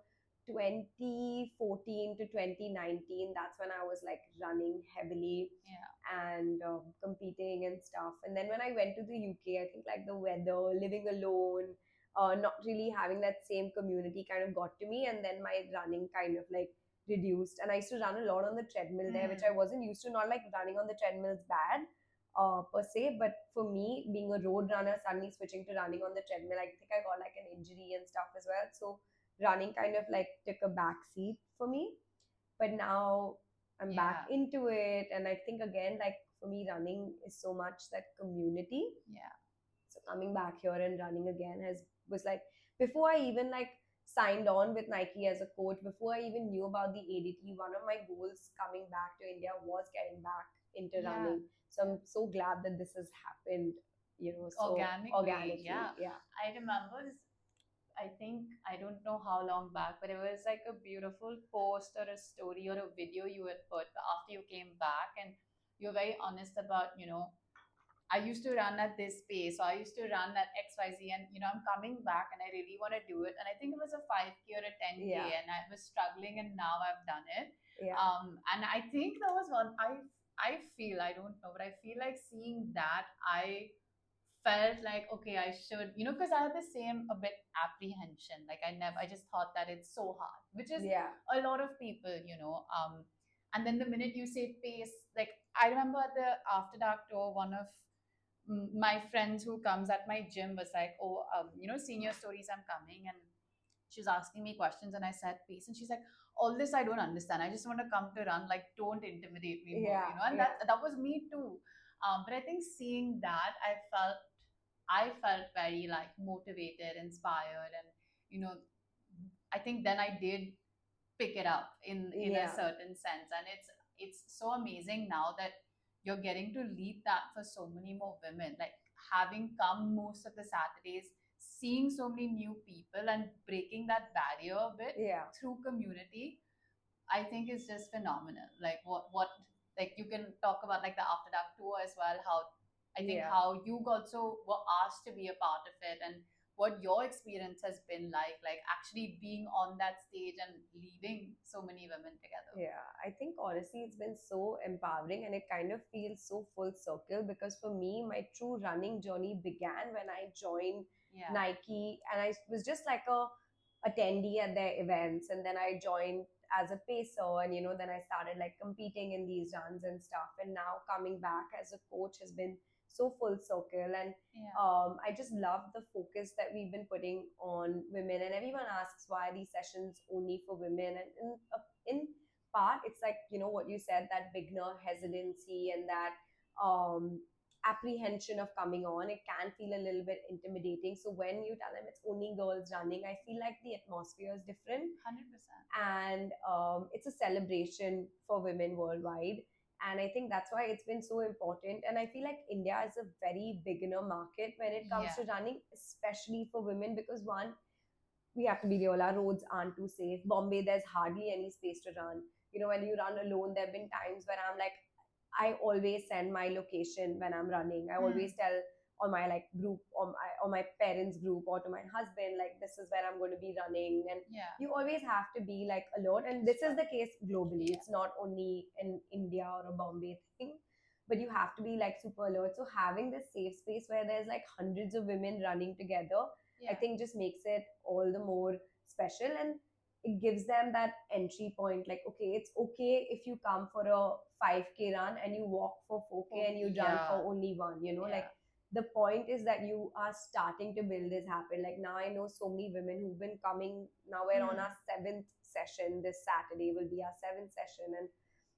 Speaker 2: twenty fourteen to twenty nineteen, that's when I was like running heavily
Speaker 1: Yeah.
Speaker 2: and um, competing and stuff. And then when I went to the U K, I think like the weather, living alone, uh, not really having that same community kind of got to me. And then my running kind of like reduced. And I used to run a lot on the treadmill there, which I wasn't used to. Not like running on the treadmill is bad uh, per se, but for me, being a road runner, suddenly switching to running on the treadmill, I think I got like an injury and stuff as well. So running kind of like took a back seat for me. But now I'm back
Speaker 1: Yeah.
Speaker 2: into it, and I think again, like for me, running is so much that community.
Speaker 1: Yeah.
Speaker 2: So coming back here and running again has was like, before I even like signed on with Nike as a coach, before I even knew about the A D T, one of my goals coming back to India was getting back into
Speaker 1: Yeah.
Speaker 2: running. So I'm so glad that this has happened, you know, so
Speaker 1: Organically,
Speaker 2: organically.
Speaker 1: yeah.
Speaker 2: Yeah.
Speaker 1: I remember this, I think, I don't know how long back, but it was like a beautiful post or a story or a video you had put after you came back, and you're very honest about, you know, I used to run at this pace, so I used to run at X Y Z, and you know, I'm coming back and I really want to do it. And I think it was a five K or a ten K,
Speaker 2: Yeah.
Speaker 1: and I was struggling, and now I've done it.
Speaker 2: Yeah.
Speaker 1: Um, and I think there was one, I I feel, I don't know, but I feel like seeing that, I felt like, okay, I should, you know, because I had the same a bit apprehension. Like I never, I just thought that it's so hard, which is
Speaker 2: Yeah.
Speaker 1: a lot of people, you know. Um, and then the minute you say pace, like I remember at the After Dark tour, one of mm, my friends who comes at my gym was like, oh, um, you know, senior stories, I'm coming. And she was asking me questions, and I said peace. And she's like, all this I don't understand. I just want to come to run. Like, don't intimidate me more,
Speaker 2: Yeah.
Speaker 1: you know? And
Speaker 2: Yeah.
Speaker 1: that that was me too. Um, but I think seeing that, I felt I felt very like motivated, inspired, and you know, I think then I did pick it up in in a
Speaker 2: Yeah.
Speaker 1: certain sense. And it's it's so amazing now that you're getting to lead that for so many more women, like having come most of the Saturdays, seeing so many new people and breaking that barrier a bit
Speaker 2: Yeah.
Speaker 1: through community. I think is just phenomenal. Like what what like you can talk about like the After Dark tour as well, how I think
Speaker 2: Yeah.
Speaker 1: how you also were asked to be a part of it, and what your experience has been like, like actually being on that stage and leading so many women together.
Speaker 2: Yeah, I think honestly it's been so empowering, and it kind of feels so full circle, because for me, my true running journey began when I joined
Speaker 1: Yeah.
Speaker 2: Nike, and I was just like a attendee at their events, and then I joined as a pacer, and you know, then I started like competing in these runs and stuff, and now coming back as a coach has been so full circle. And
Speaker 1: Yeah.
Speaker 2: um, I just love the focus that we've been putting on women, and everyone asks why are these sessions only for women, and in, uh, in part it's like, you know, what you said, that beginner hesitancy and that um apprehension of coming on, it can feel a little bit intimidating. So when you tell them it's only girls running, I feel like the atmosphere is different,
Speaker 1: one hundred percent.
Speaker 2: and um, it's a celebration for women worldwide. And I think that's why it's been so important. And I feel like India is a very beginner market when it comes
Speaker 1: Yeah.
Speaker 2: to running, especially for women, because one, we have to be real, our roads aren't too safe. Bombay, there's hardly any space to run. You know, when you run alone, there have been times where I'm like, I always send my location when I'm running. I
Speaker 1: Hmm.
Speaker 2: always tell on my like group, or my, or my parents group, or to my husband, like this is where I'm going to be running. And
Speaker 1: Yeah.
Speaker 2: you always have to be like alert. And this is the case globally.
Speaker 1: Yeah.
Speaker 2: It's not only in India or a Bombay thing, but you have to be like super alert. So having this safe space where there's like hundreds of women running together,
Speaker 1: Yeah.
Speaker 2: I think just makes it all the more special. And it gives them that entry point, like, okay, it's okay if you come for a five K run and you walk for four K and you run
Speaker 1: Yeah.
Speaker 2: for only one, you know,
Speaker 1: Yeah.
Speaker 2: like the point is that you are starting to build this happen. Like now I know so many women who've been coming. Now we're on
Speaker 1: Hmm.
Speaker 2: our seventh session. This Saturday will be our seventh session. And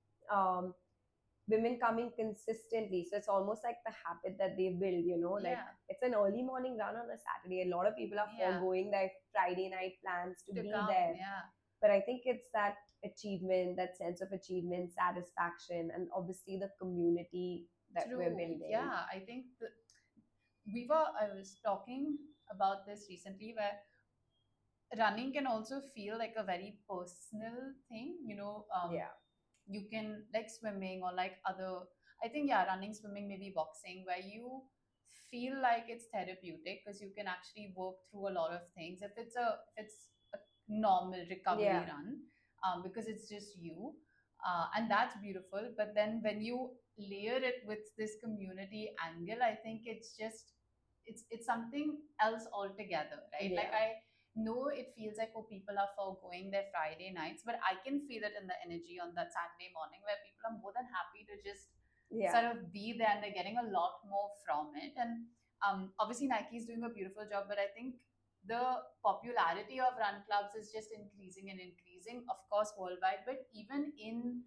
Speaker 2: um women coming consistently. So it's almost like the habit that they build, you know, like
Speaker 1: Yeah.
Speaker 2: it's an early morning run on a Saturday. A lot of people are
Speaker 1: Yeah.
Speaker 2: foregoing their Friday night plans to,
Speaker 1: To
Speaker 2: be
Speaker 1: come.
Speaker 2: there.
Speaker 1: Yeah.
Speaker 2: But I think it's that achievement, that sense of achievement, satisfaction, and obviously the community that we're
Speaker 1: True.
Speaker 2: building.
Speaker 1: Yeah. I think the, we were, I was talking about this recently, where running can also feel like a very personal thing, you know. Um,
Speaker 2: Yeah.
Speaker 1: you can like swimming or like other, I think, yeah, running, swimming, maybe boxing, where you feel like it's therapeutic because you can actually work through a lot of things if it's a if it's a normal recovery
Speaker 2: Yeah.
Speaker 1: run, um, because it's just you, uh, and that's beautiful. But then when you layer it with this community angle, I think it's just it's it's something else altogether, right?
Speaker 2: Yeah.
Speaker 1: Like I know it feels like, oh, people are foregoing their Friday nights, but I can feel it in the energy on that Saturday morning where people are more than happy to just
Speaker 2: Yeah.
Speaker 1: sort of be there, and they're getting a lot more from it. And um, obviously Nike is doing a beautiful job, but I think the popularity of run clubs is just increasing and increasing, of course, worldwide, but even in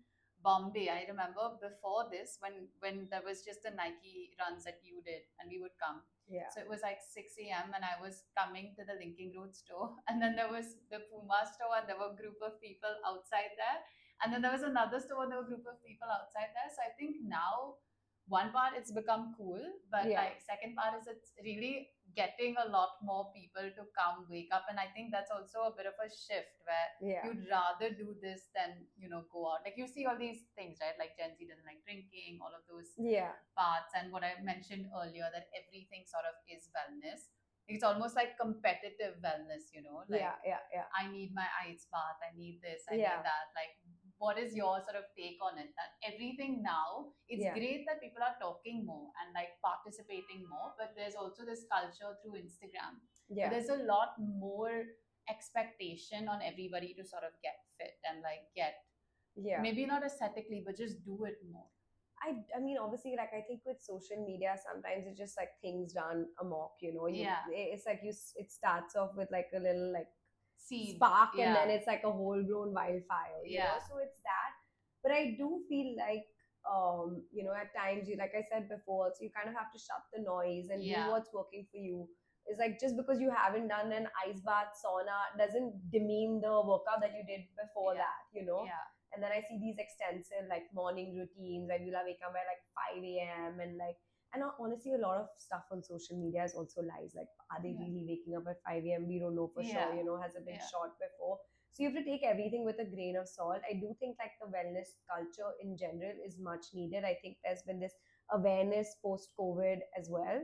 Speaker 1: Bombay. I remember before this when when there was just the Nike runs that you did, and we would come.
Speaker 2: Yeah.
Speaker 1: So it was like six a m and I was coming to the Linking Road store, and then there was the Puma store, and there were a group of people outside there, and then there was another store, and there were a group of people outside there. So I think now one part it's become cool, but
Speaker 2: Yeah.
Speaker 1: like second part is it's really getting a lot more people to come wake up, and I think that's also a bit of a shift where
Speaker 2: Yeah.
Speaker 1: you'd rather do this than you know go out. Like you see all these things, right? Like Gen Z doesn't like drinking, all of those
Speaker 2: Yeah.
Speaker 1: parts, and what I mentioned earlier that everything sort of is wellness. It's almost like competitive wellness, you know, like
Speaker 2: Yeah. Yeah. Yeah.
Speaker 1: I need my ice bath, I need this, I
Speaker 2: Yeah.
Speaker 1: need that. Like, what is your sort of take on it? That everything now, it's
Speaker 2: Yeah.
Speaker 1: great that people are talking more and like participating more, but there's also this culture through Instagram.
Speaker 2: Yeah.
Speaker 1: There's a lot more expectation on everybody to sort of get fit and like get
Speaker 2: Yeah.
Speaker 1: maybe not aesthetically, but just do it more.
Speaker 2: I, I mean, obviously, like I think with social media, sometimes it's just like things run amok. You know, you,
Speaker 1: Yeah.
Speaker 2: it's like you. It starts off with like a little like
Speaker 1: Seed.
Speaker 2: spark,
Speaker 1: Yeah.
Speaker 2: and then it's like a whole blown wildfire. You know,
Speaker 1: Yeah.
Speaker 2: so it's that. But I do feel like, um, you know, at times, you like I said before, so you kind of have to shut the noise and
Speaker 1: Yeah.
Speaker 2: do what's working for you. It's like just because you haven't done an ice bath sauna doesn't demean the workout that you did before
Speaker 1: Yeah.
Speaker 2: that. You know.
Speaker 1: Yeah.
Speaker 2: And then I see these extensive like morning routines where you'll wake up by like five a m and like, and honestly, a lot of stuff on social media is also lies. Like, are they
Speaker 1: Yeah.
Speaker 2: really waking up at five a m? We don't know for
Speaker 1: Yeah.
Speaker 2: sure, you know, has it been
Speaker 1: Yeah.
Speaker 2: shot before? So you have to take everything with a grain of salt. I do think like the wellness culture in general is much needed. I think there's been this awareness post COVID as well.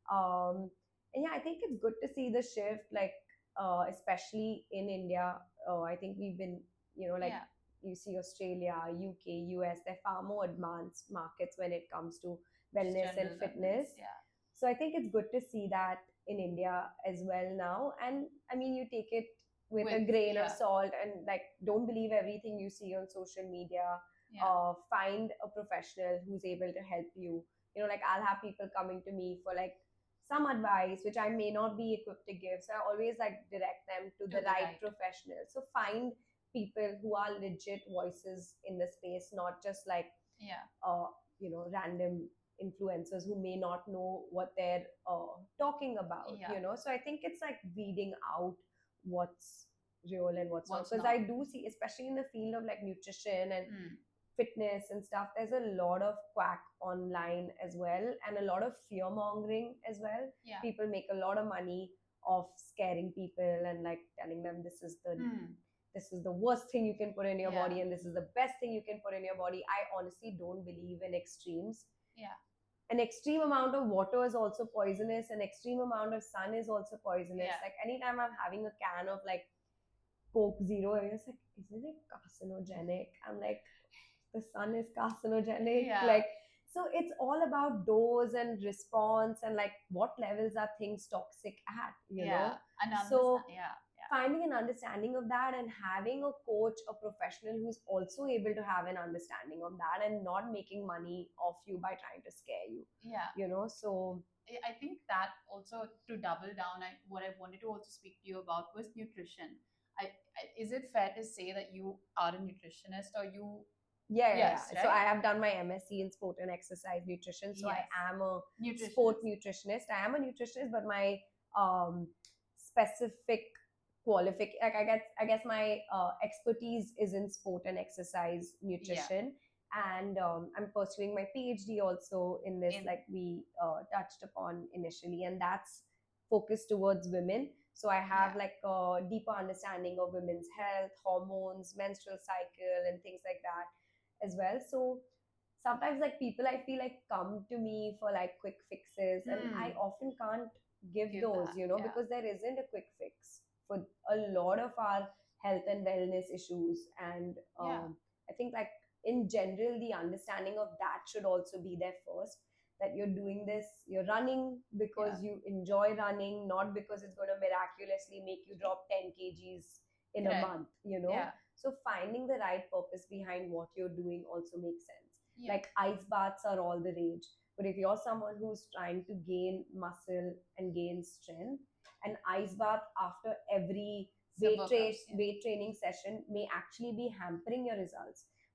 Speaker 2: Um, and yeah, I think it's good to see the shift, like, uh, especially in India. Uh, I think we've been, you know, like,
Speaker 1: Yeah.
Speaker 2: you see Australia, U K, U S, they're far more advanced markets when it comes to wellness
Speaker 1: General
Speaker 2: and fitness.
Speaker 1: wellness, Yeah.
Speaker 2: So I think it's good to see that in India as well now. And I mean, you take it with, a
Speaker 1: With-
Speaker 2: grain
Speaker 1: yeah.
Speaker 2: of salt and like, don't believe everything you see on social media.
Speaker 1: Yeah.
Speaker 2: Uh, find a professional who's able to help you. You know, like I'll have people coming to me for like some advice, which I may not be equipped to give. So I always like direct them to,
Speaker 1: To
Speaker 2: the,
Speaker 1: the
Speaker 2: right,
Speaker 1: right.
Speaker 2: professional. So find people who are legit voices in the space, not just like
Speaker 1: Yeah.
Speaker 2: uh, you know, random influencers who may not know what they're uh, talking about.
Speaker 1: Yeah.
Speaker 2: You know, so I think it's like weeding out what's real and what's,
Speaker 1: What's
Speaker 2: not. Because
Speaker 1: not.
Speaker 2: I do see, especially in the field of like nutrition and
Speaker 1: Mm.
Speaker 2: fitness and stuff, there's a lot of quack online as well, and a lot of fear mongering as well.
Speaker 1: Yeah.
Speaker 2: People make a lot of money off scaring people and like telling them this is the
Speaker 1: Mm.
Speaker 2: this is the worst thing you can put in your
Speaker 1: Yeah.
Speaker 2: body and this is the best thing you can put in your body. I honestly don't believe in extremes.
Speaker 1: Yeah.
Speaker 2: An extreme amount of water is also poisonous. An extreme amount of sun is also poisonous.
Speaker 1: Yeah.
Speaker 2: Like anytime I'm having a can of like Coke Zero, it's like, isn't it carcinogenic? I'm like, the sun is carcinogenic.
Speaker 1: Yeah.
Speaker 2: Like, so it's all about dose and response and like what levels are things toxic at, you
Speaker 1: yeah.
Speaker 2: know?
Speaker 1: And
Speaker 2: So-
Speaker 1: understand- yeah. Yeah.
Speaker 2: Finding an understanding of that and having a coach, a professional who's also able to have an understanding of that and not making money off you by trying to scare you,
Speaker 1: Yeah.
Speaker 2: you know? So,
Speaker 1: I- I think that also to double down, I, what I wanted to also speak to you about was nutrition. I, I, is it fair to say that you are a nutritionist or you
Speaker 2: yeah, yeah,
Speaker 1: Yes,
Speaker 2: yeah. So
Speaker 1: right?
Speaker 2: I have done my M S c in sport and exercise nutrition. So
Speaker 1: Yes.
Speaker 2: I am a
Speaker 1: nutritionist?
Speaker 2: sport nutritionist. I am a nutritionist, but my um, specific qualific like I guess I guess my uh, expertise is in sport and exercise nutrition, and um, I'm pursuing my PhD also in this,
Speaker 1: In-
Speaker 2: like we uh, touched upon initially, and that's focused towards women. So I have
Speaker 1: Yeah.
Speaker 2: like a deeper understanding of women's health, hormones, menstrual cycle, and things like that as well. So sometimes like people I feel like come to me for like quick fixes, and I
Speaker 1: Hmm.
Speaker 2: often can't give,
Speaker 1: Give
Speaker 2: those,
Speaker 1: that,
Speaker 2: you know,
Speaker 1: yeah.
Speaker 2: because there isn't a quick fix for a lot of our health and wellness issues. And um,
Speaker 1: Yeah.
Speaker 2: I think like in general, the understanding of that should also be there first. That you're doing this, you're running because you enjoy running, not because it's going to miraculously make you drop ten kgs in a
Speaker 1: Correct.
Speaker 2: month, you know.
Speaker 1: Yeah.
Speaker 2: So finding the right purpose behind what you're doing also makes sense.
Speaker 1: Yeah.
Speaker 2: Like ice baths are all the rage. But if you're someone who's trying to gain muscle and gain strength, an ice bath after every
Speaker 1: So
Speaker 2: weight,
Speaker 1: workouts,
Speaker 2: tra-
Speaker 1: yeah.
Speaker 2: weight training session may actually be hampering your results.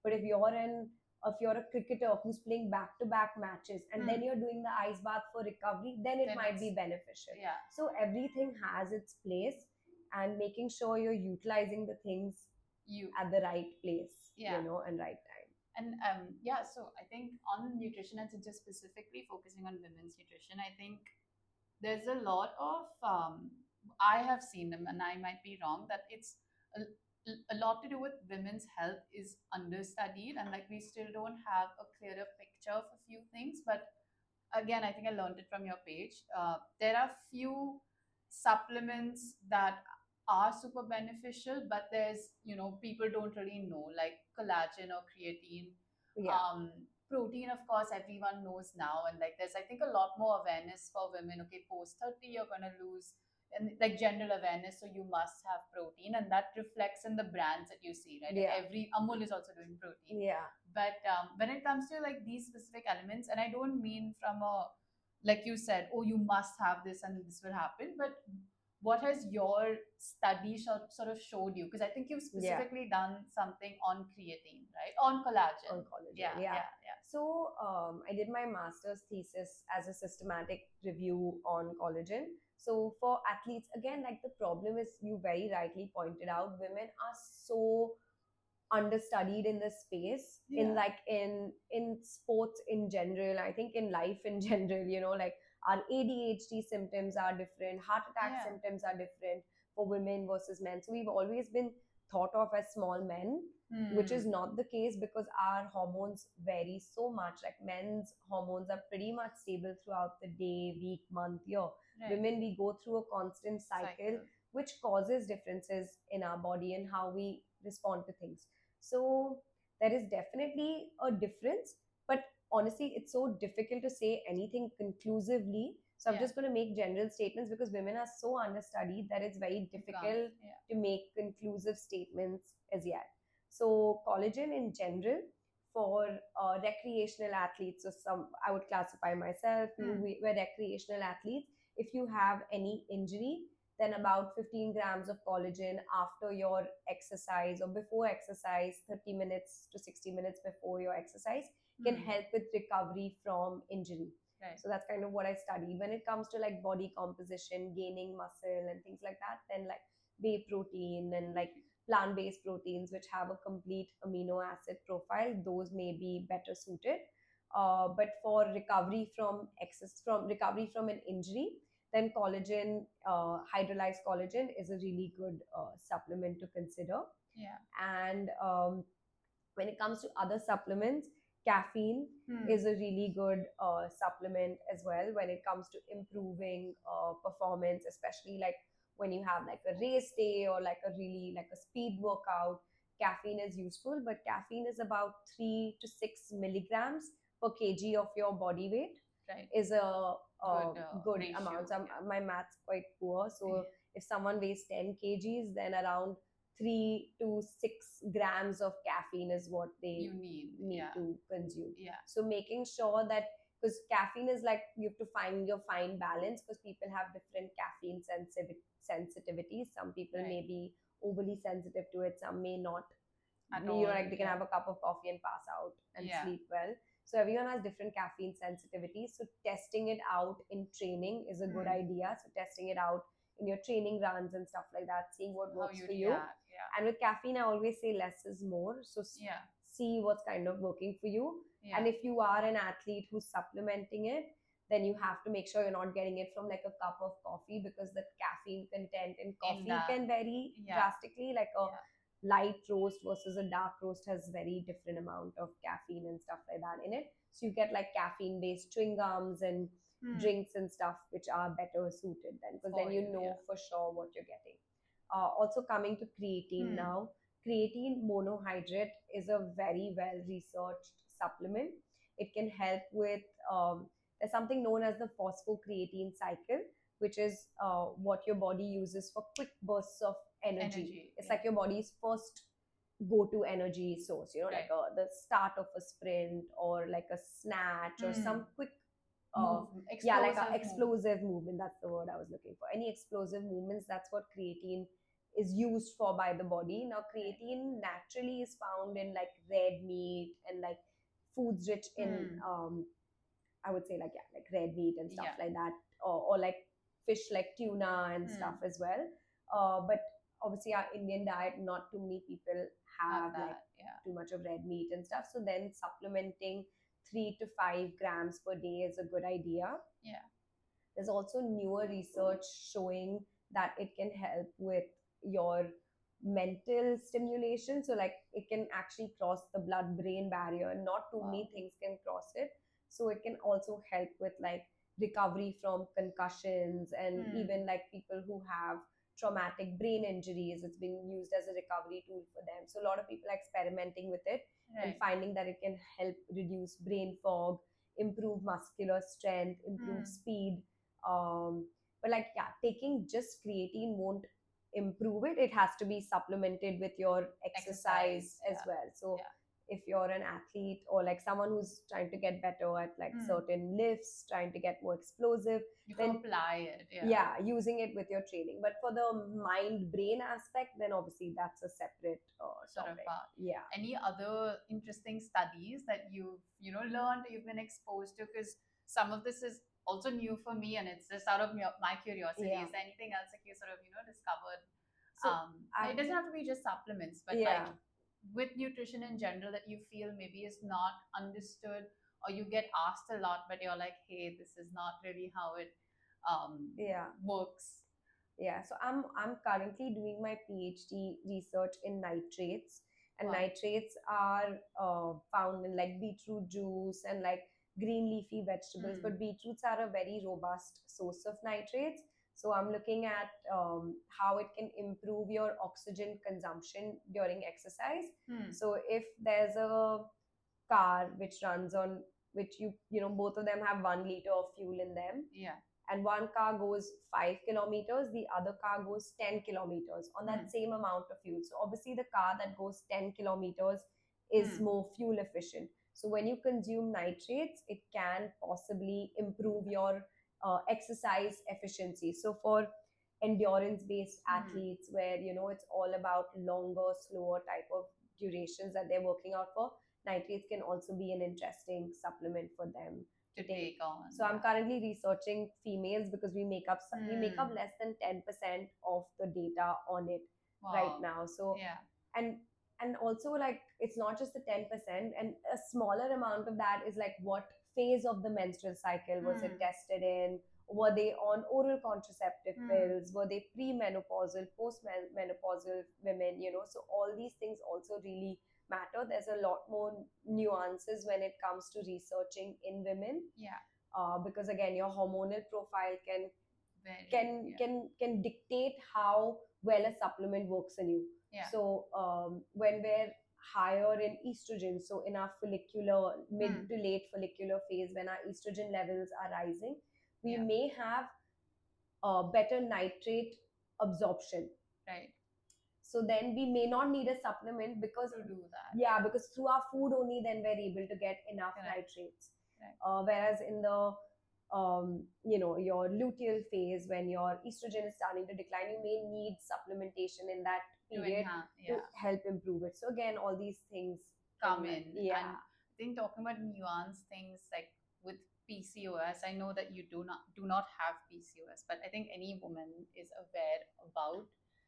Speaker 2: But if you're in if you're a cricketer who's playing back to back matches and then
Speaker 1: Hmm.
Speaker 2: you're doing the ice bath for recovery, then it
Speaker 1: Then
Speaker 2: might
Speaker 1: it's
Speaker 2: be beneficial.
Speaker 1: yeah,
Speaker 2: So everything has its place, and making sure you're utilizing the things
Speaker 1: you
Speaker 2: at the right place,
Speaker 1: yeah.
Speaker 2: you know, and right time.
Speaker 1: And um, yeah, so I think on nutrition, and so just specifically focusing on women's nutrition, I think there's a lot of um, I have seen them, and I might be wrong, that it's a, a lot to do with women's health is understudied, and like we still don't have a clearer picture of a few things. But again, I think I learned it from your page. Uh, there are few supplements that are super beneficial, but there's, you know, people don't really know, like collagen or creatine.
Speaker 2: Yeah.
Speaker 1: Um, protein, of course, everyone knows now, and like there's, I think, a lot more awareness for women. Okay, post thirty, you're gonna lose, and like general awareness, so you must have protein, and that reflects in the brands that you see, right? Like
Speaker 2: Yeah.
Speaker 1: every Amul is also doing protein.
Speaker 2: Yeah.
Speaker 1: But um, when it comes to like these specific elements, and I don't mean from a, like you said, oh, you must have this and this will happen, but what has your study sort sort of showed you? Because I think you've
Speaker 2: Yeah.
Speaker 1: specifically done something on creatine, right? On collagen.
Speaker 2: On collagen.
Speaker 1: Yeah,
Speaker 2: Yeah.
Speaker 1: yeah, yeah.
Speaker 2: So um, I did my master's thesis as a systematic review on collagen. So for athletes, again, like the problem is, you very rightly pointed out, women are so understudied in this space, in
Speaker 1: Yeah.
Speaker 2: like in in sports in general, I think in life in general, you know, like our A D H D symptoms are different, heart attack
Speaker 1: Yeah.
Speaker 2: symptoms are different for women versus men. So we've always been thought of as small men, which is
Speaker 1: Hmm.
Speaker 2: not the case, because our hormones vary so much. Like men's hormones are pretty much stable throughout the day, week, month, year.
Speaker 1: Right.
Speaker 2: Women, we go through a constant cycle,
Speaker 1: Cycle.
Speaker 2: which causes differences in our body and how we respond to things. So there is definitely a difference, but honestly, it's so difficult to say anything conclusively. So I'm
Speaker 1: Yeah.
Speaker 2: just going to make general statements, because women are so understudied that it's very
Speaker 1: You can't.
Speaker 2: difficult
Speaker 1: Yeah.
Speaker 2: to make conclusive statements as yet. So collagen in general, for uh, recreational athletes, so some, I would classify myself, you,
Speaker 1: Hmm.
Speaker 2: we, we're recreational athletes. If you have any injury, then about fifteen grams of collagen after your exercise or before exercise, thirty minutes to sixty minutes before your exercise, can
Speaker 1: Hmm.
Speaker 2: help with recovery from injury.
Speaker 1: Right.
Speaker 2: So that's kind of what I studied. When it comes to like body composition, gaining muscle and things like that, then like whey protein and like plant-based proteins, which have a complete amino acid profile, those may be better suited. Uh, but for recovery from excess, from recovery from an injury, then collagen, uh, hydrolyzed collagen is a really good uh, supplement to consider.
Speaker 1: Yeah.
Speaker 2: And um, when it comes to other supplements, caffeine
Speaker 1: Hmm.
Speaker 2: is a really good uh, supplement as well when it comes to improving uh, performance, especially like when you have like a race day or like a really like a speed workout. Caffeine is useful, but caffeine is about three to six milligrams per kg of your body weight.
Speaker 1: Right.
Speaker 2: Is a, a
Speaker 1: Good,
Speaker 2: good,
Speaker 1: uh, ratio,
Speaker 2: amount. So I'm-
Speaker 1: yeah.
Speaker 2: my math's quite poor, so
Speaker 1: Yeah.
Speaker 2: if someone weighs ten kgs, then around three to six grams of caffeine is what they
Speaker 1: You need.
Speaker 2: need
Speaker 1: Yeah.
Speaker 2: to consume.
Speaker 1: Yeah.
Speaker 2: So making sure that, because caffeine is like, you have to find your fine balance, because people have different caffeine sensitiv- sensitivities. Some people
Speaker 1: Right.
Speaker 2: may be overly sensitive to it, some may not.
Speaker 1: At
Speaker 2: You know,
Speaker 1: all,
Speaker 2: like they can
Speaker 1: yeah.
Speaker 2: have a cup of coffee and pass out and
Speaker 1: Yeah.
Speaker 2: sleep well. So everyone has different caffeine sensitivities. So testing it out in training is a good
Speaker 1: Hmm.
Speaker 2: idea. So testing it out in your training runs and stuff like that, seeing what
Speaker 1: How
Speaker 2: works
Speaker 1: you
Speaker 2: for you.
Speaker 1: react. Yeah.
Speaker 2: And with caffeine, I always say less is more. So s-
Speaker 1: Yeah.
Speaker 2: see what's kind of working for you.
Speaker 1: Yeah.
Speaker 2: And if you are an athlete who's supplementing it, then you have to make sure you're not getting it from like a cup of coffee, because the caffeine content in coffee
Speaker 1: that-
Speaker 2: can vary
Speaker 1: yeah.
Speaker 2: drastically. Like a
Speaker 1: Yeah.
Speaker 2: light roast versus a dark roast has very different amount of caffeine and stuff like that in it. So you get like caffeine based chewing gums and
Speaker 1: Hmm.
Speaker 2: drinks and stuff which are better suited then, because
Speaker 1: For
Speaker 2: then you
Speaker 1: you,
Speaker 2: know
Speaker 1: yeah.
Speaker 2: for sure what you're getting. Uh, also coming to creatine
Speaker 1: Hmm.
Speaker 2: now, creatine monohydrate is a very well researched supplement. It can help with um, there's something known as the phosphocreatine cycle, which is uh, what your body uses for quick bursts of energy.
Speaker 1: Energy,
Speaker 2: It's
Speaker 1: yeah.
Speaker 2: like your body's first go-to energy source, you know, like
Speaker 1: Right.
Speaker 2: a, the start of a sprint or like a snatch or
Speaker 1: Hmm.
Speaker 2: some quick uh,
Speaker 1: Move,
Speaker 2: yeah, like
Speaker 1: explosive
Speaker 2: a
Speaker 1: move.
Speaker 2: explosive movement. That's the word I was looking for. Any explosive movements, that's what creatine is used for by the body. Now, creatine naturally is found in like red meat and like foods rich in,
Speaker 1: Hmm.
Speaker 2: um, I would say like yeah, like red meat and stuff
Speaker 1: Yeah.
Speaker 2: like that, or, or like fish like tuna and stuff
Speaker 1: Hmm.
Speaker 2: as well. Uh, but obviously, our Indian diet, not too many people
Speaker 1: Have
Speaker 2: have like
Speaker 1: that. Yeah.
Speaker 2: too much of red meat and stuff. So then supplementing three to five grams per day is a good idea.
Speaker 1: Yeah.
Speaker 2: There's also newer research showing that it can help with your mental stimulation. So, like, it can actually cross the blood brain barrier. Not too
Speaker 1: Wow.
Speaker 2: many things can cross it. So, it can also help with like recovery from concussions and
Speaker 1: Hmm.
Speaker 2: even like people who have traumatic brain injuries. It's been used as a recovery tool for them. So, a lot of people are experimenting with it and
Speaker 1: Right.
Speaker 2: finding that it can help reduce brain fog, improve muscular strength, improve
Speaker 1: Hmm.
Speaker 2: speed. Um, but like, yeah, taking just creatine won't improve it. It has to be supplemented with your exercise,
Speaker 1: Exercise.
Speaker 2: as
Speaker 1: Yeah.
Speaker 2: well. So
Speaker 1: Yeah.
Speaker 2: if you're an athlete or like someone who's trying to get better at like
Speaker 1: Hmm.
Speaker 2: certain lifts, trying to get more explosive,
Speaker 1: You
Speaker 2: then
Speaker 1: apply it. Yeah.
Speaker 2: yeah, using it with your training. But for the mind brain aspect, then obviously that's a separate uh,
Speaker 1: Sort of
Speaker 2: topic.
Speaker 1: part.
Speaker 2: Yeah.
Speaker 1: Any other interesting studies that you've you know learned or you've been exposed to? Because some of this is also new for me, and it's just out of my my curiosity.
Speaker 2: Yeah.
Speaker 1: Is there anything else that you sort of you know discovered?
Speaker 2: So
Speaker 1: Um,
Speaker 2: I,
Speaker 1: it doesn't have to be just supplements, but
Speaker 2: yeah.
Speaker 1: like with nutrition in general that you feel maybe is not understood, or you get asked a lot, but you're like, hey, this is not really how it um,
Speaker 2: Yeah.
Speaker 1: works.
Speaker 2: Yeah, so I'm I'm currently doing my PhD research in nitrates, and
Speaker 1: Wow.
Speaker 2: nitrates are uh, found in like beetroot juice and like green leafy vegetables.
Speaker 1: Hmm.
Speaker 2: But beetroots are a very robust source of nitrates. So I'm looking at um, how it can improve your oxygen consumption during exercise.
Speaker 1: Hmm.
Speaker 2: So if there's a car which runs on which you you know both of them have one liter of fuel in them,
Speaker 1: Yeah.
Speaker 2: and one car goes five kilometers, the other car goes ten kilometers on that
Speaker 1: Hmm.
Speaker 2: same amount of fuel. So obviously, the car that goes ten kilometers is
Speaker 1: Hmm.
Speaker 2: more fuel efficient. So when you consume nitrates, it can possibly improve your uh, exercise efficiency. So for endurance based
Speaker 1: Hmm.
Speaker 2: athletes, where you know it's all about longer, slower type of durations that they're working out for, nitrates can also be an interesting supplement for them
Speaker 1: To
Speaker 2: to take.
Speaker 1: take on.
Speaker 2: So I'm
Speaker 1: Yeah.
Speaker 2: currently researching females because we make up we make up
Speaker 1: Hmm.
Speaker 2: less than ten percent of the data on it right
Speaker 1: Wow.
Speaker 2: now. So
Speaker 1: Yeah.
Speaker 2: and and also like it's not just the ten percent, and a smaller amount of that is like what phase of the menstrual cycle was it
Speaker 1: Hmm.
Speaker 2: tested in? Were they on oral contraceptive
Speaker 1: Hmm.
Speaker 2: pills? Were they premenopausal, postmenopausal women? You know, so all these things also really matter. There's a lot more nuances when it comes to researching in women,
Speaker 1: Yeah.
Speaker 2: uh, because again, your hormonal profile can
Speaker 1: Very.
Speaker 2: can
Speaker 1: Yeah.
Speaker 2: can can dictate how well a supplement works in you.
Speaker 1: Yeah.
Speaker 2: So um, when we're higher in estrogen, so in our follicular mid
Speaker 1: Hmm.
Speaker 2: to late follicular phase, when our estrogen levels are rising, we
Speaker 1: Yeah.
Speaker 2: may have uh, better nitrate absorption.
Speaker 1: Right.
Speaker 2: So then we may not need a supplement because
Speaker 1: To do that.
Speaker 2: yeah, because through our food only then we're able to get enough
Speaker 1: Correct.
Speaker 2: nitrates.
Speaker 1: Right.
Speaker 2: Uh, whereas in the um, you know your luteal phase, when your estrogen is starting to decline, you may need supplementation in that
Speaker 1: To
Speaker 2: period
Speaker 1: enhance.
Speaker 2: to
Speaker 1: Yeah.
Speaker 2: help improve it. So again, all these things
Speaker 1: Come
Speaker 2: can,
Speaker 1: in.
Speaker 2: yeah.
Speaker 1: And I think talking about nuanced things like with P C O S, I know that you do not do not have P C O S, but I think any woman is aware about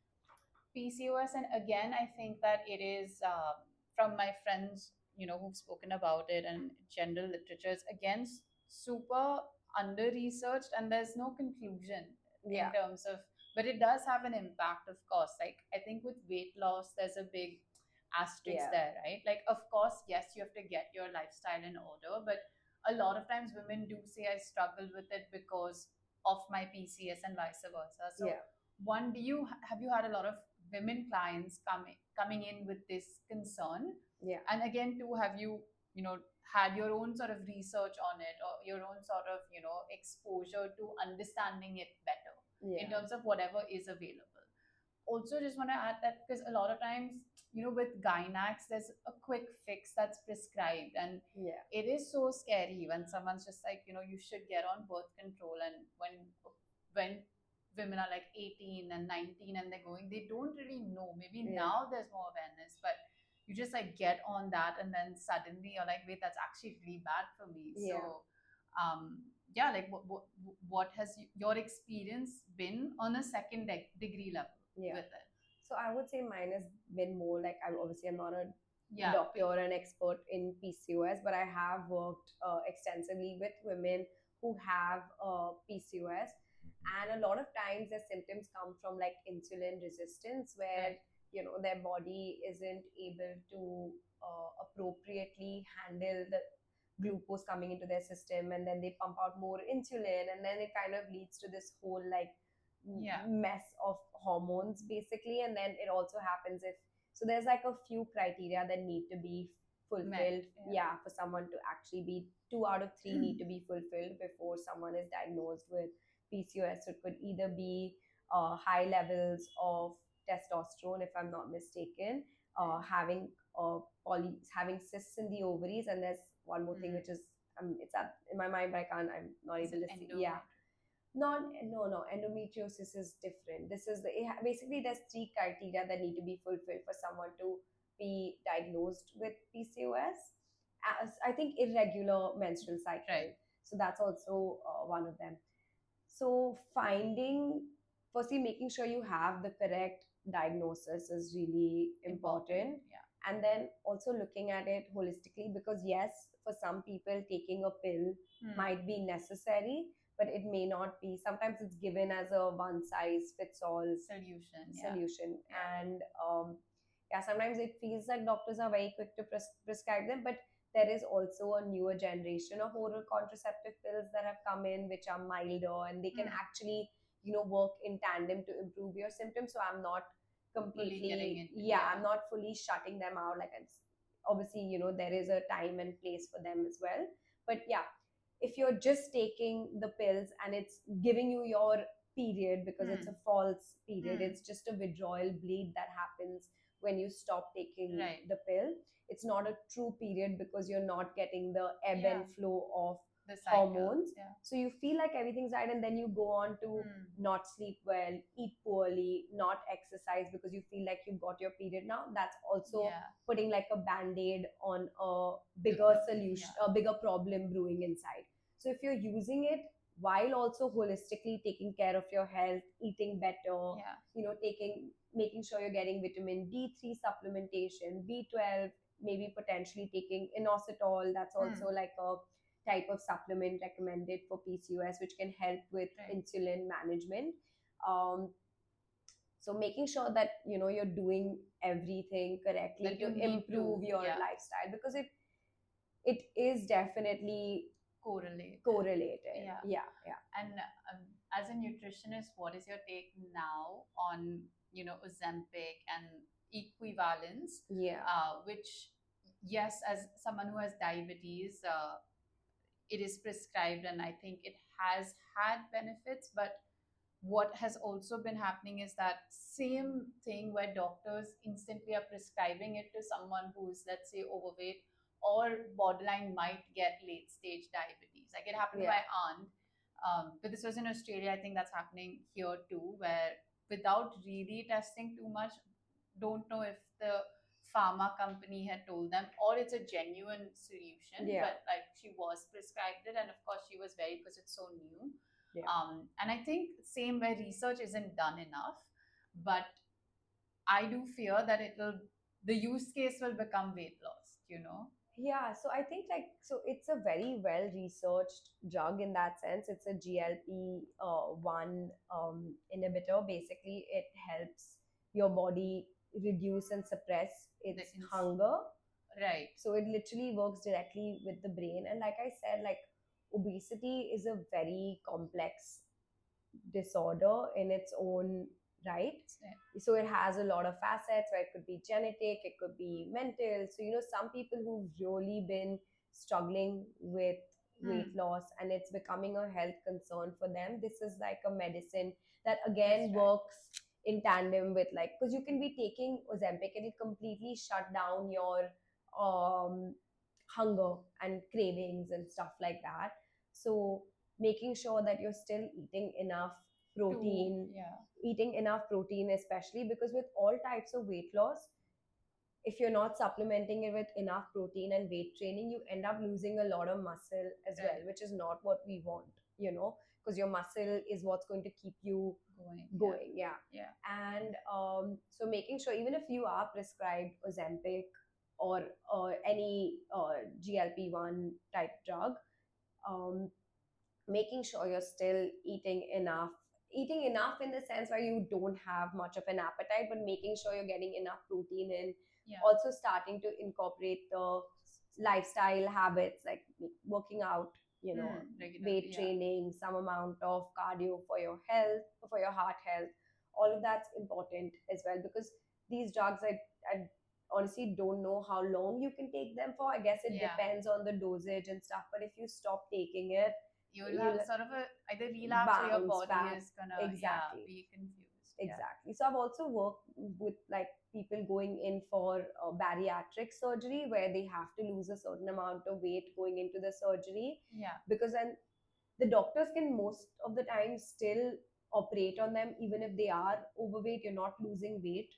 Speaker 1: P C O S. And again, I think that it is uh, from my friends, you know, who've spoken about it and general literature, it's again s- super under researched and there's no conclusion
Speaker 2: Yeah.
Speaker 1: in terms of, but it does have an impact, of course. Like, I think with weight loss, there's a big asterisk
Speaker 2: Yeah.
Speaker 1: there, right? Like, of course, yes, you have to get your lifestyle in order, but a lot of times women do say, I struggle with it because of my P C S and vice versa. So,
Speaker 2: Yeah.
Speaker 1: one, do you have you had a lot of women clients coming coming in with this concern?
Speaker 2: Yeah.
Speaker 1: And again, two, have you you know had your own sort of research on it or your own sort of you know exposure to understanding it better in
Speaker 2: Yeah.
Speaker 1: terms of whatever is available? Also, just want to add that because a lot of times, you know, with Gynax, there's a quick fix that's prescribed, and
Speaker 2: Yeah.
Speaker 1: it is so scary when someone's just like, you know, you should get on birth control, and when when women are like eighteen and nineteen and they're going, they don't really know. Maybe
Speaker 2: Yeah.
Speaker 1: now there's more awareness, but you just like get on that and then suddenly you're like, wait, that's actually really bad for me.
Speaker 2: Yeah.
Speaker 1: So um yeah, like what what, what has your experience been on a second de- degree level
Speaker 2: Yeah.
Speaker 1: with it?
Speaker 2: So I would say mine has been more like, I obviously I'm not a
Speaker 1: Yeah,
Speaker 2: doctor or an expert in P C O S, but I have worked uh, extensively with women who have uh, P C O S, and a lot of times their symptoms come from like insulin resistance, where
Speaker 1: right.
Speaker 2: you know their body isn't able to uh, appropriately handle the glucose coming into their system, and then they pump out more insulin, and then it kind of leads to this whole like
Speaker 1: Yeah.
Speaker 2: mess of hormones basically. And then it also happens if, so there's like a few criteria that need to be fulfilled.
Speaker 1: Met, yeah.
Speaker 2: Yeah, for someone to actually be, two out of three need to be fulfilled before someone is diagnosed with P C O S. So it could either be uh, high levels of testosterone, if I'm not mistaken, uh, having uh, poly having cysts in the ovaries, and there's one more thing
Speaker 1: Mm.
Speaker 2: which is um, it's at, in my mind, but I can't, I'm not
Speaker 1: Is
Speaker 2: able
Speaker 1: it
Speaker 2: to see.
Speaker 1: endo-
Speaker 2: Yeah, non no no endometriosis is different. This is the, it ha- basically there's three criteria that need to be fulfilled for someone to be diagnosed with P C O S. As I think irregular menstrual cycle.
Speaker 1: Right.
Speaker 2: So that's also uh, one of them. So finding, firstly, making sure you have the correct diagnosis is really important.
Speaker 1: Yeah.
Speaker 2: And then also looking at it holistically, because yes, for some people taking a pill
Speaker 1: Hmm.
Speaker 2: might be necessary, but it may not be. Sometimes it's given as a one size fits all
Speaker 1: Solution. Yeah.
Speaker 2: solution.
Speaker 1: Yeah.
Speaker 2: And um, yeah, sometimes it feels like doctors are very quick to pres- prescribe them, but there is also a newer generation of oral contraceptive pills that have come in, which are milder, and they can
Speaker 1: Hmm.
Speaker 2: actually, you know, work in tandem to improve your symptoms. So I'm not
Speaker 1: Fully getting
Speaker 2: completely,
Speaker 1: into-
Speaker 2: yeah,
Speaker 1: yeah.
Speaker 2: I'm not fully shutting them out. Like, it's obviously, you know, there is a time and place for them as well. But yeah, if you're just taking the pills and it's giving you your period because it's
Speaker 1: Hmm.
Speaker 2: a false period,
Speaker 1: Hmm.
Speaker 2: it's just a withdrawal bleed that happens when you stop taking
Speaker 1: Right.
Speaker 2: the pill. It's not a true period because you're not getting the ebb
Speaker 1: Yeah.
Speaker 2: and flow of
Speaker 1: The cycle.
Speaker 2: hormones.
Speaker 1: Yeah.
Speaker 2: So you feel like everything's right, and then you go on to
Speaker 1: Hmm.
Speaker 2: not sleep well, eat poorly, not exercise because you feel like you've got your period now. That's also
Speaker 1: Yeah.
Speaker 2: putting like a band-aid on a bigger
Speaker 1: Uh,
Speaker 2: solution,
Speaker 1: yeah.
Speaker 2: a bigger problem brewing inside. So if you're using it while also holistically taking care of your health, eating better,
Speaker 1: Yeah.
Speaker 2: you know, taking, making sure you're getting vitamin D three supplementation, B twelve, maybe potentially taking inositol. That's also
Speaker 1: Hmm.
Speaker 2: like a type of supplement recommended for P C O S, which can help with
Speaker 1: Right.
Speaker 2: insulin management. Um, so making sure that you know you're doing everything correctly
Speaker 1: That
Speaker 2: to
Speaker 1: you need
Speaker 2: improve
Speaker 1: to,
Speaker 2: your
Speaker 1: yeah.
Speaker 2: lifestyle, because it it is definitely
Speaker 1: Correlated.
Speaker 2: correlated.
Speaker 1: Yeah.
Speaker 2: Yeah, yeah.
Speaker 1: And um, as a nutritionist, what is your take now on, you know, Ozempic and equivalence?
Speaker 2: Yeah.
Speaker 1: Uh, which, yes, as someone who has diabetes, uh, it is prescribed, and I think it has had benefits. But what has also been happening is that same thing where doctors instantly are prescribing it to someone who's, let's say, overweight or borderline might get late stage diabetes. Like it happened to
Speaker 2: Yeah.
Speaker 1: my aunt, um, but this was in Australia. I think that's happening here too, where without really testing too much, don't know if the pharma company had told them or it's a genuine solution.
Speaker 2: Yeah.
Speaker 1: But like she was prescribed it, and of course she was very, because it's so new.
Speaker 2: Yeah.
Speaker 1: Um, and I think same where research isn't done enough, but I do fear that it will, the use case will become weight loss, you know?
Speaker 2: Yeah, so I think like, so it's a very well researched drug in that sense. It's a G L P uh, one um, inhibitor. Basically, it helps your body reduce and suppress its
Speaker 1: The ins-
Speaker 2: hunger.
Speaker 1: Right.
Speaker 2: So it literally works directly with the brain. And like I said, like obesity is a very complex disorder in its own right.
Speaker 1: Yeah.
Speaker 2: So it has a lot of facets where it could be genetic, it could be mental. So, you know, some people who've really been struggling with weight
Speaker 1: Hmm.
Speaker 2: loss and it's becoming a health concern for them, this is like a medicine that again
Speaker 1: That's right.
Speaker 2: works in tandem with, like, because you can be taking Ozempic and it completely shut down your um hunger and cravings and stuff like that. So making sure that you're still eating enough
Speaker 1: Two,
Speaker 2: protein,
Speaker 1: yeah.
Speaker 2: eating enough protein, especially because with all types of weight loss, if you're not supplementing it with enough protein and weight training, you end up losing a lot of muscle as well,
Speaker 1: Right.
Speaker 2: which is not what we want, you know, because your muscle is what's going to keep you
Speaker 1: Going,
Speaker 2: going. Yeah.
Speaker 1: yeah.
Speaker 2: And um, so making sure, even if you are prescribed Ozempic or uh, any uh, G L P one type drug, um, making sure you're still eating enough, eating enough in the sense where you don't have much of an appetite, but making sure you're getting enough protein in.
Speaker 1: Yeah.
Speaker 2: Also starting to incorporate the lifestyle habits like working out, you know,
Speaker 1: Mm, regular,
Speaker 2: weight
Speaker 1: yeah.
Speaker 2: training, some amount of cardio for your health, for your heart health. All of that's important as well, because these drugs, I, I honestly don't know how long you can take them for. I guess it
Speaker 1: Yeah.
Speaker 2: depends on the dosage and stuff, but if you stop taking it,
Speaker 1: You will
Speaker 2: you'll
Speaker 1: have sort of a either relapse or your
Speaker 2: bounce
Speaker 1: body
Speaker 2: back.
Speaker 1: is gonna yeah
Speaker 2: Exactly.
Speaker 1: be confused. Yeah.
Speaker 2: Exactly. So I've also worked with like people going in for uh, bariatric surgery where they have to lose a certain amount of weight going into the surgery,
Speaker 1: Yeah.
Speaker 2: because then the doctors can most of the time still operate on them even if they are overweight. You're not losing weight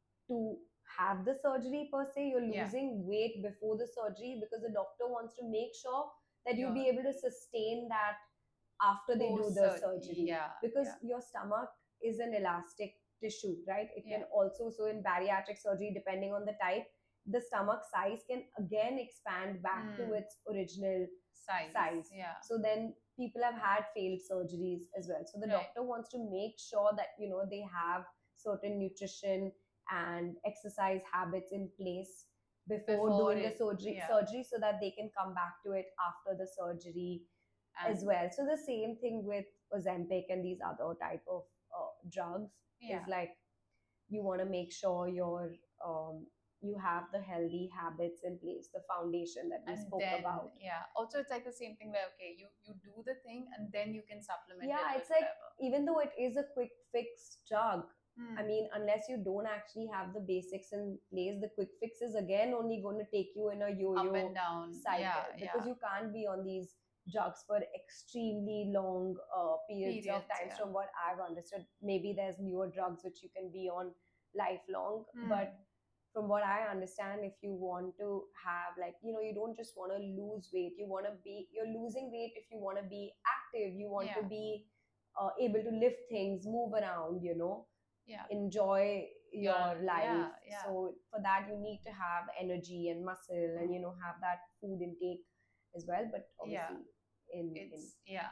Speaker 2: to have the surgery per se, you're
Speaker 1: Yeah.
Speaker 2: losing weight before the surgery because the doctor wants to make sure that you'll
Speaker 1: Your
Speaker 2: be able to sustain that after they do the
Speaker 1: post
Speaker 2: surgery,
Speaker 1: yeah
Speaker 2: because
Speaker 1: yeah
Speaker 2: your stomach is an elastic tissue, right? It
Speaker 1: yeah
Speaker 2: can also, so in bariatric surgery, depending on the type, the stomach size can again expand back to
Speaker 1: mm,
Speaker 2: its original
Speaker 1: size
Speaker 2: size.
Speaker 1: yeah
Speaker 2: So then people have had failed surgeries as well, so the
Speaker 1: right
Speaker 2: doctor wants to make sure that, you know, they have certain nutrition and exercise habits in place before,
Speaker 1: before
Speaker 2: doing the
Speaker 1: it
Speaker 2: surgery
Speaker 1: yeah
Speaker 2: surgery so that they can come back to it after the surgery as
Speaker 1: and
Speaker 2: well. So the same thing with Ozempic and these other type of uh, drugs is
Speaker 1: yeah
Speaker 2: like you want to make sure you're um, you have the healthy habits in place, the foundation that we
Speaker 1: and
Speaker 2: spoke
Speaker 1: then
Speaker 2: about.
Speaker 1: yeah also it's like the same thing where okay you you do the thing and then you can supplement
Speaker 2: Yeah,
Speaker 1: it with
Speaker 2: it's like
Speaker 1: whatever
Speaker 2: even though it is a quick fix drug, I
Speaker 1: hmm.
Speaker 2: mean, unless you don't actually have the basics in place, the quick fix is again only going to take you in a
Speaker 1: Up
Speaker 2: yo-yo
Speaker 1: and down yeah
Speaker 2: cycle, because
Speaker 1: yeah
Speaker 2: you can't be on these drugs for extremely long uh, periods of
Speaker 1: periods
Speaker 2: times.
Speaker 1: yeah
Speaker 2: From what I've understood, maybe there's newer drugs which you can be on lifelong,
Speaker 1: hmm.
Speaker 2: but from what I understand, if you want to have, like, you know, you don't just want to lose weight, you want to be, you're losing weight if you want to be active, you want
Speaker 1: yeah
Speaker 2: to be uh, able to lift things, move around, you know,
Speaker 1: yeah
Speaker 2: enjoy
Speaker 1: you're
Speaker 2: your life.
Speaker 1: yeah yeah
Speaker 2: So for that you need to have energy and muscle and, you know, have that food intake as well, but
Speaker 1: yeah
Speaker 2: obviously in in
Speaker 1: it's yeah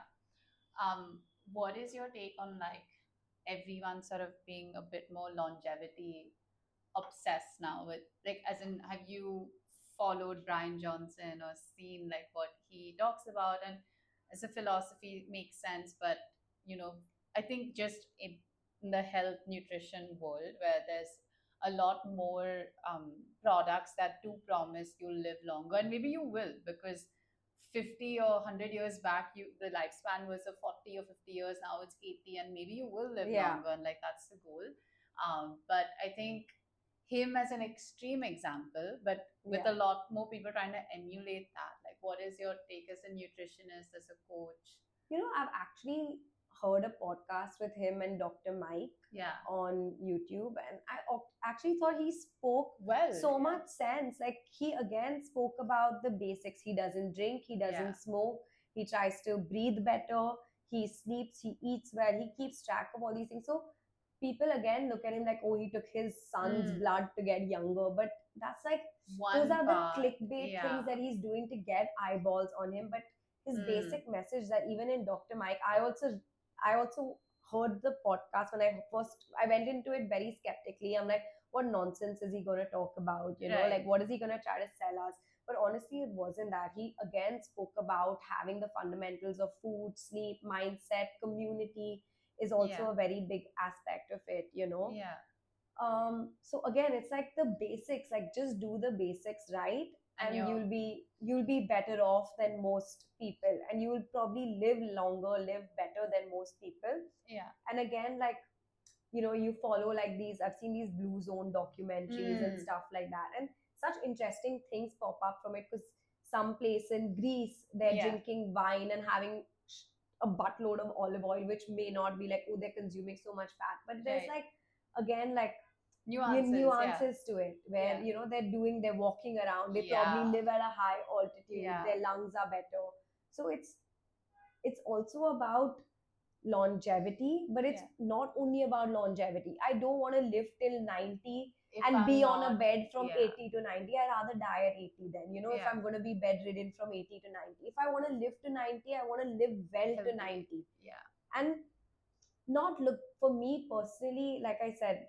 Speaker 1: um what is your take on like everyone sort of being a bit more longevity obsessed now with like as in have you followed Brian Johnson or seen like what he talks about and as a philosophy makes sense but you know I think just in the health nutrition world where there's a lot more um, products that do promise you'll live longer and maybe you will because fifty or one hundred years back you the lifespan was a forty or fifty years now it's eighty and maybe you will live
Speaker 2: yeah.
Speaker 1: longer and like that's the goal um, but I think him as an extreme example, but with
Speaker 2: Yeah.
Speaker 1: a lot more people trying to emulate that. Like, what is your take as a nutritionist, as a coach?
Speaker 2: You know, I've actually heard a podcast with him and Doctor Mike
Speaker 1: Yeah.
Speaker 2: on YouTube, and I o- actually thought he spoke
Speaker 1: Well,
Speaker 2: so
Speaker 1: yeah.
Speaker 2: much sense. Like, he again spoke about the basics. He doesn't drink, he doesn't
Speaker 1: Yeah.
Speaker 2: smoke, he tries to breathe better, he sleeps, he eats well, he keeps track of all these things. So people again look at him like, oh, he took his son's
Speaker 1: Mm.
Speaker 2: blood to get younger, but that's like
Speaker 1: One
Speaker 2: those are the
Speaker 1: part,
Speaker 2: clickbait
Speaker 1: yeah.
Speaker 2: things that he's doing to get eyeballs on him. But his
Speaker 1: Mm.
Speaker 2: basic message that even in Doctor Mike, I also I also heard the podcast when I first I went into it very skeptically. I'm like, what nonsense is he gonna talk about? You know,
Speaker 1: Right.
Speaker 2: like what is he gonna try to sell us? But honestly, it wasn't that. He again spoke about having the fundamentals of food, sleep, mindset, community is also
Speaker 1: Yeah.
Speaker 2: a very big aspect of it, you know.
Speaker 1: Yeah.
Speaker 2: Um so again, it's like the basics, like just do the basics right,
Speaker 1: And
Speaker 2: and
Speaker 1: you're-
Speaker 2: you'll be you'll be better off than most people, and you will probably live longer, live better than most people.
Speaker 1: Yeah.
Speaker 2: And again, like, you know, you follow like these, I've seen these blue zone documentaries and
Speaker 1: Mm.
Speaker 2: stuff like that, and such interesting things pop up from it, because some place in Greece they're
Speaker 1: Yeah.
Speaker 2: drinking wine and having a buttload of olive oil, which may not be like, oh, they're consuming so much fat. But there's
Speaker 1: Right.
Speaker 2: like, again, like nu-
Speaker 1: Nuances. Yeah.
Speaker 2: nuances to it where,
Speaker 1: Yeah.
Speaker 2: you know, they're doing, they're walking around, they probably
Speaker 1: Yeah.
Speaker 2: live at a high altitude,
Speaker 1: Yeah.
Speaker 2: their lungs are better. So it's it's also about longevity, but it's
Speaker 1: Yeah.
Speaker 2: not only about longevity. I don't want to live till ninety
Speaker 1: If
Speaker 2: and
Speaker 1: I'm
Speaker 2: be on a
Speaker 1: not,
Speaker 2: bed from
Speaker 1: yeah.
Speaker 2: eighty to ninety. I'd rather die at eighty then. You know, if
Speaker 1: Yeah.
Speaker 2: I'm going to be bedridden from eighty to ninety. If I want to live to ninety, I want to live well to
Speaker 1: Healthy.
Speaker 2: ninety.
Speaker 1: Yeah.
Speaker 2: And not look, for me personally, like I said,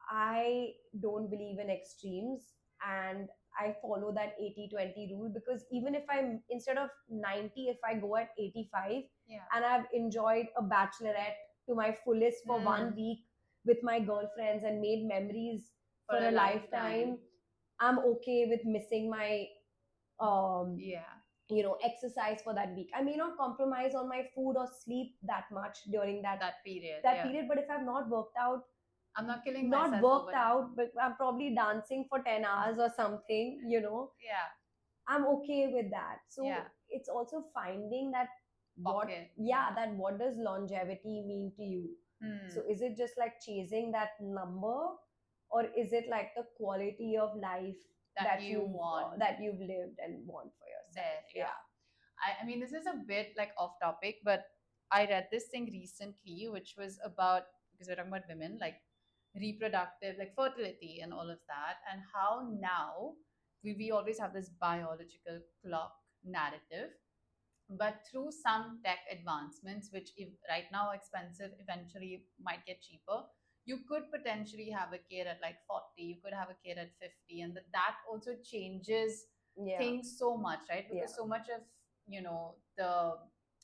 Speaker 2: I don't believe in extremes, and I follow that eighty twenty rule, because even if I'm, instead of ninety, if I go at eighty-five
Speaker 1: Yeah.
Speaker 2: and I've enjoyed a bachelorette to my fullest for
Speaker 1: Mm.
Speaker 2: one week with my girlfriends and made memories for,
Speaker 1: For
Speaker 2: a,
Speaker 1: a
Speaker 2: lifetime,
Speaker 1: lifetime.
Speaker 2: I'm okay with missing my um
Speaker 1: Yeah.
Speaker 2: you know, exercise for that week. I may not compromise on my food or sleep that much during that
Speaker 1: That period.
Speaker 2: that
Speaker 1: yeah.
Speaker 2: period, but if I've not worked out,
Speaker 1: I'm not killing
Speaker 2: not
Speaker 1: myself
Speaker 2: worked
Speaker 1: over it.
Speaker 2: out, but I'm probably dancing for ten hours or something, you know,
Speaker 1: Yeah.
Speaker 2: I'm okay with that. So
Speaker 1: Yeah.
Speaker 2: it's also finding that what,
Speaker 1: Pocket.
Speaker 2: yeah, that what does longevity mean to you?
Speaker 1: Hmm.
Speaker 2: So is it just like chasing that number, or is it like the quality of life
Speaker 1: That
Speaker 2: that,
Speaker 1: you
Speaker 2: you've, uh,
Speaker 1: want.
Speaker 2: that you've lived and want for yourself?
Speaker 1: There, yeah. I, I mean, this is a bit like off topic, but I read this thing recently, which was about, because we're talking about women, like reproductive, like fertility and all of that, and how now we, we always have this biological clock narrative, but through some tech advancements, which if right now are expensive, eventually might get cheaper, you could potentially have a kid at like forty, you could have a kid at fifty, and that, that also changes
Speaker 2: Yeah.
Speaker 1: things so much, right? Because
Speaker 2: Yeah.
Speaker 1: so much of, you know, the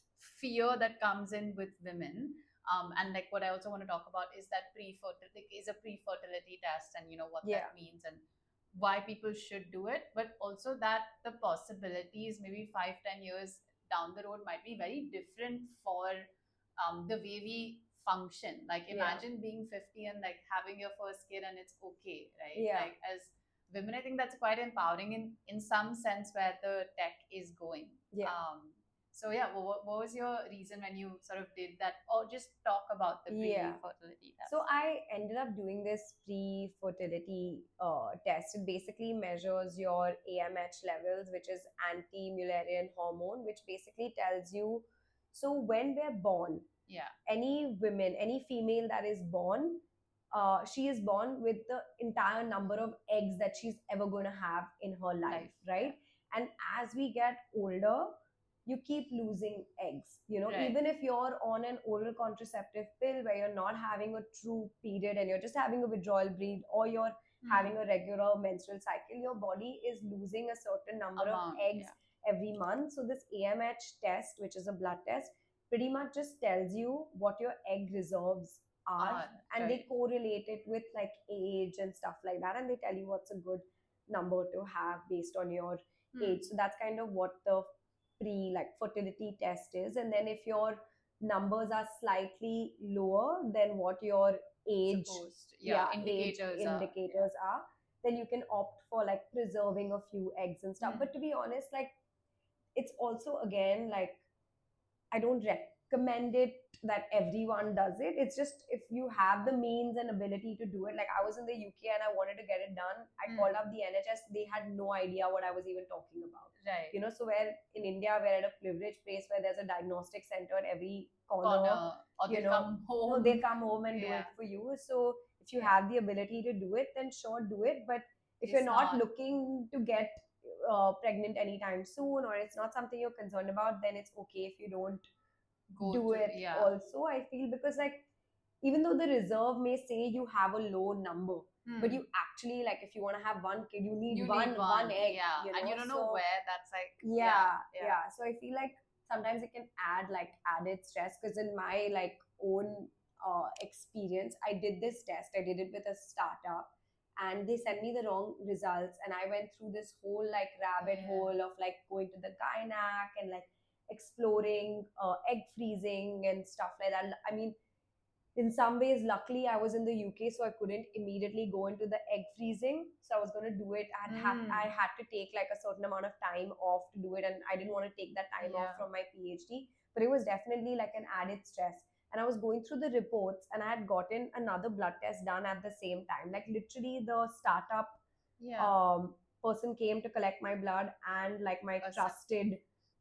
Speaker 1: fear that comes in with women, um, and like what I also want to talk about is that pre-fertility is a pre-fertility test, and you know what
Speaker 2: Yeah.
Speaker 1: that means and why people should do it, but also that the possibilities maybe five ten years down the road might be very different for um, the way we function. Like
Speaker 2: Yeah.
Speaker 1: imagine being fifty and like having your first kid and it's okay, right?
Speaker 2: Yeah.
Speaker 1: Like as women, I think that's quite empowering in in some sense where the tech is going.
Speaker 2: Yeah.
Speaker 1: Um, so yeah, what, what was your reason when you sort of did that, or just talk about the
Speaker 2: Yeah.
Speaker 1: pre-fertility test?
Speaker 2: So I ended up doing this pre-fertility uh, test. It basically measures your A M H levels, which is anti-Mullerian hormone, which basically tells you, so when we're born,
Speaker 1: yeah,
Speaker 2: any women, any female that is born, uh, she is born with the entire number of eggs that she's ever going to have in her life,
Speaker 1: Life,
Speaker 2: right? And as we get older, you keep losing eggs, you know,
Speaker 1: Right.
Speaker 2: even if you're on an oral contraceptive pill where you're not having a true period and you're just having a withdrawal bleed, or you're
Speaker 1: Hmm.
Speaker 2: having a regular menstrual cycle, your body is losing a certain number
Speaker 1: Amount,
Speaker 2: of eggs
Speaker 1: yeah.
Speaker 2: every month. So this A M H test, which is a blood test, pretty much just tells you what your egg reserves are,
Speaker 1: Ah,
Speaker 2: and they
Speaker 1: right.
Speaker 2: correlate it with like age and stuff like that, and they tell you what's a good number to have based on your
Speaker 1: Hmm.
Speaker 2: age. So that's kind of what the pre like fertility test is. And then if your numbers are slightly lower than what your age,
Speaker 1: Supposed, yeah,
Speaker 2: age
Speaker 1: indicators are-
Speaker 2: indicators are, then you can opt for like preserving a few eggs and stuff.
Speaker 1: Hmm.
Speaker 2: But to be honest, like it's also, again, like I don't recommend it that everyone does it. It's just if you have the means and ability to do it. Like I was in the U K and I wanted to get it done. I
Speaker 1: Hmm.
Speaker 2: called up the N H S. They had no idea what I was even talking about.
Speaker 1: Right.
Speaker 2: You know, so where in India, we're at a privileged place where there's a diagnostic center at every corner.
Speaker 1: Corner, or
Speaker 2: you
Speaker 1: they
Speaker 2: know,
Speaker 1: come home.
Speaker 2: No, they come home and do
Speaker 1: Yeah.
Speaker 2: it for you. So if you
Speaker 1: Yeah.
Speaker 2: have the ability to do it, then sure, do it. But if
Speaker 1: It's
Speaker 2: you're not,
Speaker 1: not.
Speaker 2: looking to get uh, pregnant anytime soon, or it's not something you're concerned about, then it's okay if you don't
Speaker 1: Go
Speaker 2: do
Speaker 1: to-
Speaker 2: it
Speaker 1: yeah.
Speaker 2: also, I feel, because like even though the reserve may say you have a low number,
Speaker 1: Hmm.
Speaker 2: but you actually, like if you want to have one kid, you need
Speaker 1: You
Speaker 2: one
Speaker 1: need
Speaker 2: one,
Speaker 1: one,
Speaker 2: egg,
Speaker 1: yeah,
Speaker 2: you
Speaker 1: and you
Speaker 2: know,
Speaker 1: don't know
Speaker 2: so-
Speaker 1: where that's like.
Speaker 2: yeah,
Speaker 1: yeah,
Speaker 2: yeah. So I feel like sometimes it can add like added stress, because in my like own uh, experience, I did this test. I did it with a startup, and they sent me the wrong results, and I went through this whole like rabbit
Speaker 1: Yeah.
Speaker 2: hole of like going to the gynac and like exploring uh, egg freezing and stuff like that. I mean, in some ways, luckily I was in the U K, so I couldn't immediately go into the egg freezing. So I was going to do it. I had,
Speaker 1: Mm.
Speaker 2: I had to take like a certain amount of time off to do it, and I didn't want to take that time
Speaker 1: Yeah.
Speaker 2: off from my PhD. but it was definitely like an added stress. And I was going through the reports, and I had gotten another blood test done at the same time. Like literally, the startup
Speaker 1: Yeah.
Speaker 2: um, person came to collect my blood, and like my
Speaker 1: A se-
Speaker 2: trusted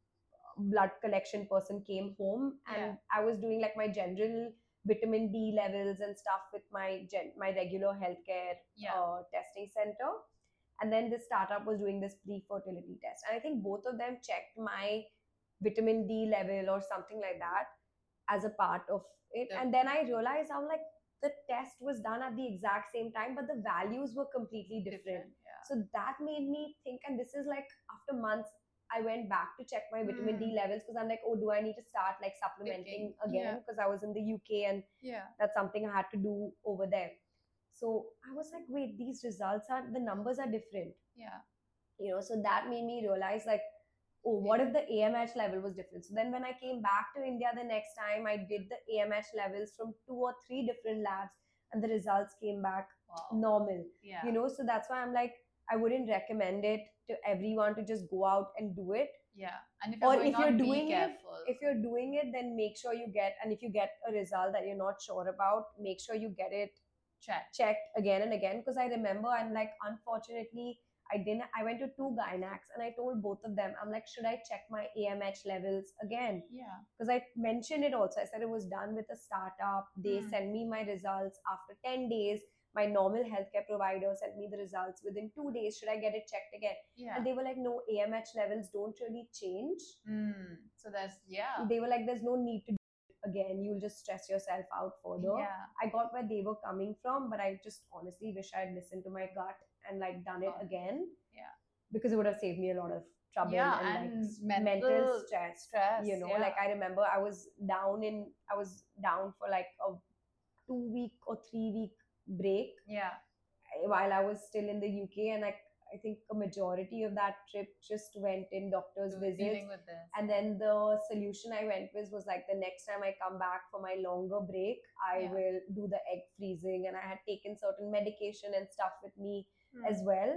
Speaker 2: blood collection person came home, and
Speaker 1: Yeah.
Speaker 2: I was doing like my general vitamin D levels and stuff with my gen- my regular healthcare
Speaker 1: Yeah.
Speaker 2: uh, testing center. And then this startup was doing this pre-fertility test, and I think both of them checked my vitamin D level or something like that as a part of it.
Speaker 1: The-
Speaker 2: And then I realized I'm like, the test was done at the exact same time, but the values were completely different.
Speaker 1: Different. Yeah.
Speaker 2: So that made me think, and this is like after months, I went back to check my vitamin D
Speaker 1: Mm.
Speaker 2: levels, because I'm like, oh, do I need to start like supplementing
Speaker 1: Taking-
Speaker 2: again?
Speaker 1: yeah.
Speaker 2: Because I was in the U K, and
Speaker 1: Yeah.
Speaker 2: that's something I had to do over there. So I was like, wait, these results are, the numbers are different,
Speaker 1: Yeah.
Speaker 2: you know. So that made me realize, like, oh, what if the A M H level was different? So then when I came back to India the next time, I did the A M H levels from two or three different labs, and the results came back
Speaker 1: Wow.
Speaker 2: normal,
Speaker 1: Yeah.
Speaker 2: you know. So that's why I'm like, I wouldn't recommend it to everyone to just go out and do it.
Speaker 1: Yeah. And if you're
Speaker 2: Or
Speaker 1: going
Speaker 2: if you're
Speaker 1: out, be
Speaker 2: doing it,
Speaker 1: careful.
Speaker 2: if you're doing it, then make sure you get, and if you get a result that you're not sure about, make sure you get it
Speaker 1: Check.
Speaker 2: checked again and again. Because I remember, I'm like, unfortunately, I didn't. I went to two gynacs, and I told both of them, I'm like, should I check my A M H levels again?
Speaker 1: Yeah.
Speaker 2: Because I mentioned it also. I said it was done with a startup. They
Speaker 1: Hmm.
Speaker 2: send me my results after ten days. My normal healthcare provider sent me the results within two days. Should I get it checked again?
Speaker 1: Yeah.
Speaker 2: And they were like, no, A M H levels don't really change.
Speaker 1: Mm. So that's yeah.
Speaker 2: They were like, there's no need to do it again. You'll just stress yourself out further.
Speaker 1: Yeah.
Speaker 2: I got where they were coming from, but I just honestly wish I had listened to my gut and like done it
Speaker 1: Got it.
Speaker 2: again.
Speaker 1: Yeah.
Speaker 2: Because it would have saved me a lot of trouble
Speaker 1: Yeah,
Speaker 2: and,
Speaker 1: and
Speaker 2: like
Speaker 1: mental
Speaker 2: mental stress.
Speaker 1: stress,
Speaker 2: You know,
Speaker 1: yeah.
Speaker 2: like I remember I was down in I was down for like a two week or three week break
Speaker 1: Yeah.
Speaker 2: while I was still in the U K, and like I think a majority of that trip just went in doctor's
Speaker 1: So
Speaker 2: visits.
Speaker 1: dealing with this.
Speaker 2: And then the solution I went with was like, the next time I come back for my longer break, I
Speaker 1: Yeah.
Speaker 2: will do the egg freezing. And I had taken certain medication and stuff with me
Speaker 1: Hmm.
Speaker 2: as well.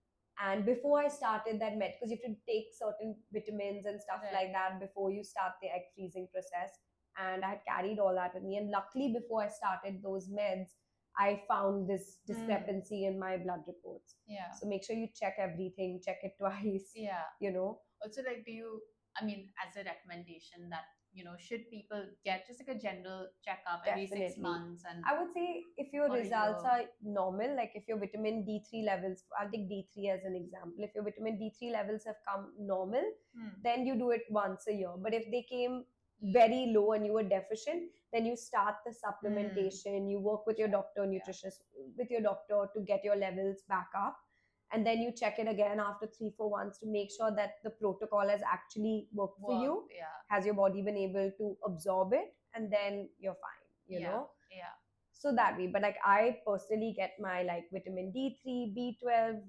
Speaker 2: And before I started that med, because you have to take certain vitamins and stuff
Speaker 1: Right.
Speaker 2: like that before you start the egg freezing process. And I had carried all that with me. And luckily, before I started those meds, I found this
Speaker 1: Hmm.
Speaker 2: discrepancy in my blood reports.
Speaker 1: Yeah.
Speaker 2: So make sure you check everything, check it twice,
Speaker 1: Yeah.
Speaker 2: you know.
Speaker 1: Also, like, do you, I mean, as a recommendation that, you know, should people get just like a general checkup every six
Speaker 2: Definitely.
Speaker 1: months? And
Speaker 2: I would say if your
Speaker 1: Or
Speaker 2: results
Speaker 1: your-
Speaker 2: are normal, like if your vitamin D three levels, I'll take D three as an example. If your vitamin D three levels have come normal,
Speaker 1: Hmm.
Speaker 2: then you do it once a year. But if they came very low and you were deficient, then you start the supplementation. You work with your doctor, nutritionist, with your doctor to get your levels back up. And then you check it again after three, four months to make sure that the protocol has actually worked for you.
Speaker 1: Work, yeah.
Speaker 2: Has your body been able to absorb it? And then you're fine, you
Speaker 1: Yeah.
Speaker 2: know?
Speaker 1: Yeah.
Speaker 2: So that way. But like I personally get my like vitamin D three, B twelve,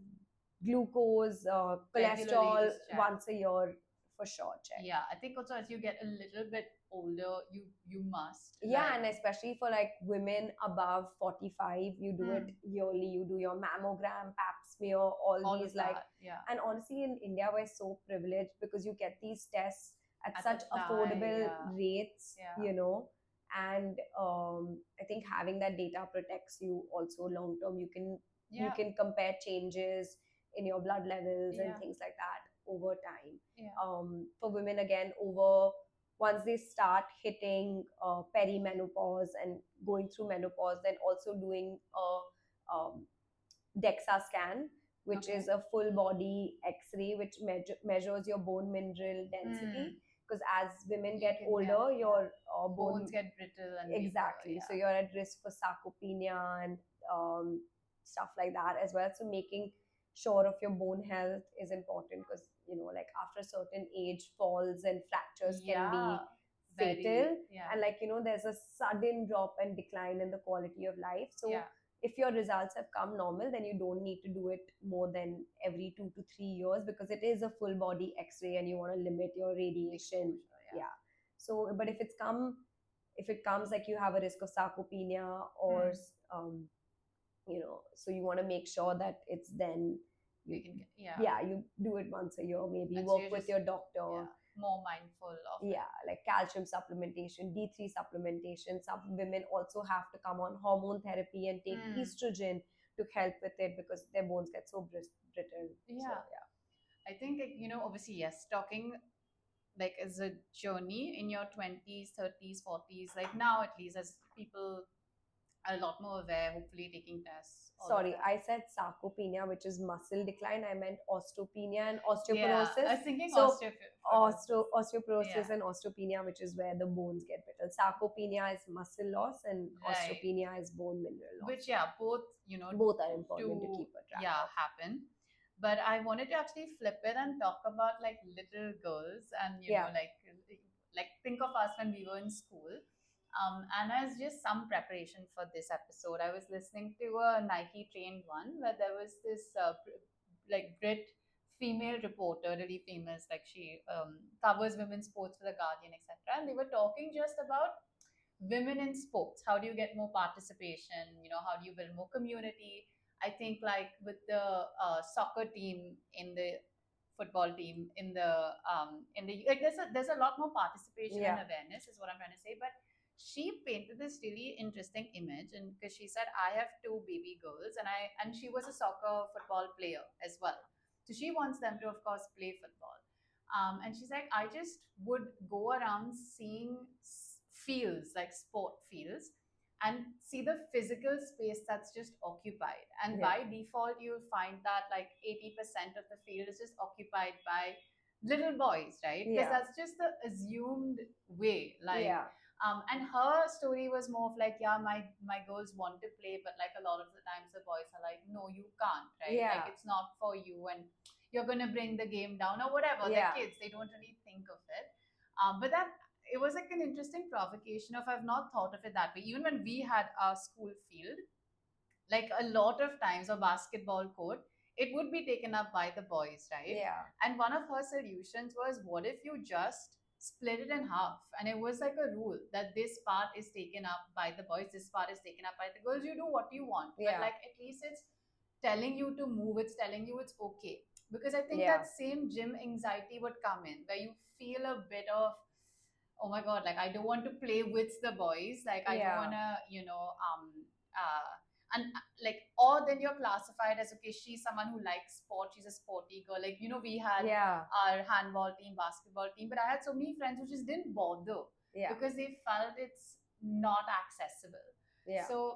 Speaker 2: glucose, uh,
Speaker 1: Regularly
Speaker 2: cholesterol
Speaker 1: just check.
Speaker 2: once a year for sure. Check.
Speaker 1: Yeah. I think also as you get a little bit older, you you must.
Speaker 2: Yeah,
Speaker 1: like-
Speaker 2: and especially for like women above forty-five, you do it yearly. You do your mammogram, pap smear, all,
Speaker 1: all
Speaker 2: these
Speaker 1: of
Speaker 2: like.
Speaker 1: that. Yeah.
Speaker 2: And honestly, in India, we're so privileged because you get these tests at,
Speaker 1: At
Speaker 2: such
Speaker 1: the time,
Speaker 2: affordable
Speaker 1: yeah.
Speaker 2: rates,
Speaker 1: Yeah.
Speaker 2: you know. And um, I think having that data protects you also long term. You can
Speaker 1: Yeah.
Speaker 2: you can compare changes in your blood levels
Speaker 1: Yeah.
Speaker 2: and things like that over time.
Speaker 1: Yeah.
Speaker 2: Um, for women, again, over once they start hitting uh, perimenopause and going through menopause, then also doing a um, DEXA scan, which
Speaker 1: Okay.
Speaker 2: is a full body X-ray which measure, measures your bone mineral density. Because as women
Speaker 1: You
Speaker 2: get
Speaker 1: can
Speaker 2: older,
Speaker 1: get- yeah.
Speaker 2: your uh, bone
Speaker 1: Bones get brittle and weaker,
Speaker 2: exactly.
Speaker 1: yeah.
Speaker 2: So you're at risk for sarcopenia and um, stuff like that as well. So making sure of your bone health is important because, you know, like after a certain age, falls and fractures can be
Speaker 1: Yeah, very-
Speaker 2: fatal.
Speaker 1: yeah.
Speaker 2: And like, you know, there's a sudden drop and decline in the quality of life. So
Speaker 1: Yeah.
Speaker 2: if your results have come normal, then you don't need to do it more than every two to three years because it is a full body X-ray and you want to limit your radiation.
Speaker 1: Exposure,
Speaker 2: Yeah. So, but if it's come, if it comes like you have a risk of sarcopenia or,
Speaker 1: Hmm.
Speaker 2: um, you know, so you want to make sure that it's then,
Speaker 1: You
Speaker 2: you,
Speaker 1: can get, yeah.
Speaker 2: yeah, you do it once a year, maybe
Speaker 1: And so
Speaker 2: work
Speaker 1: you're
Speaker 2: with
Speaker 1: just-
Speaker 2: your doctor.
Speaker 1: yeah. more mindful of it.
Speaker 2: Yeah, like calcium supplementation, D three supplementation. Some women also have to come on hormone therapy and take
Speaker 1: Hmm.
Speaker 2: estrogen to help with it because their bones get so bris- brittle. So
Speaker 1: Yeah. I think, like, you know, obviously, yes, talking like as a journey in your twenties, thirties, forties, like now at least, as people are a lot more aware, hopefully taking tests, all of
Speaker 2: sorry,
Speaker 1: that.
Speaker 2: I said sarcopenia, which is muscle decline. I meant osteopenia and
Speaker 1: Yeah, I
Speaker 2: osteoporosis.
Speaker 1: was thinking
Speaker 2: So osteo-
Speaker 1: osteoporosis.
Speaker 2: osteoporosis
Speaker 1: Yeah,
Speaker 2: and osteopenia, which is where the bones get brittle. Sarcopenia is muscle loss, and
Speaker 1: right.
Speaker 2: osteopenia is bone mineral
Speaker 1: Which,
Speaker 2: loss.
Speaker 1: yeah, both, you know,
Speaker 2: Both are important to
Speaker 1: to,
Speaker 2: keep a track
Speaker 1: yeah,
Speaker 2: of.
Speaker 1: happen. But I wanted to actually flip it and talk about like little girls and, you know,
Speaker 2: Yeah,
Speaker 1: like, like think of us when we were in school. Um, and as just some preparation for this episode, I was listening to a Nike trained one where there was this uh, like Brit female reporter, really famous, like she um, covers women's sports for the Guardian, et cetera. And they were talking just about women in sports. How do you get more participation? You know, how do you build more community? I think like with the uh, soccer team in the football team in the um in the like there's a there's a lot more participation and
Speaker 2: yeah,
Speaker 1: awareness is what I'm trying to say. But she painted this really interesting image, and because she said I have two baby girls, and I and she was a soccer football player as well, so she wants them to of course play football. Um, and she's like, I just would go around seeing fields, like sport fields, and see the physical space that's just occupied. And
Speaker 2: yeah,
Speaker 1: by default, you'll find that like eighty percent of the field is just occupied by little boys, right? Because
Speaker 2: yeah,
Speaker 1: that's just the assumed way. Like,
Speaker 2: yeah,
Speaker 1: um, and her story was more of like, yeah, my my girls want to play, but like a lot of the times the boys are like, no, you can't, right?
Speaker 2: yeah,
Speaker 1: Like it's not for you, and you're gonna bring the game down or whatever. They're
Speaker 2: yeah,
Speaker 1: kids; they don't really think of it. Um, but that it was like an interesting provocation of I've not thought of it that way. Even when we had our school field, like a lot of times a basketball court, it would be taken up by the boys, right?
Speaker 2: yeah,
Speaker 1: And one of her solutions was, what if you just split it in half? And it was like a rule that this part is taken up by the boys, this part is taken up by the girls. You do what you want, but
Speaker 2: yeah,
Speaker 1: like at least it's telling you to move, it's telling you it's okay. Because I think
Speaker 2: yeah,
Speaker 1: that same gym anxiety would come in where you feel a bit of, oh my god, like I don't want to play with the boys, like I don't
Speaker 2: yeah,
Speaker 1: want to, you know, um uh and uh, like, or then you're classified as, okay, she's someone who likes sport, she's a sporty girl. Like, you know, we had
Speaker 2: yeah,
Speaker 1: our handball team, basketball team, but I had so many friends who just didn't bother
Speaker 2: yeah,
Speaker 1: because they felt it's not accessible.
Speaker 2: yeah,
Speaker 1: So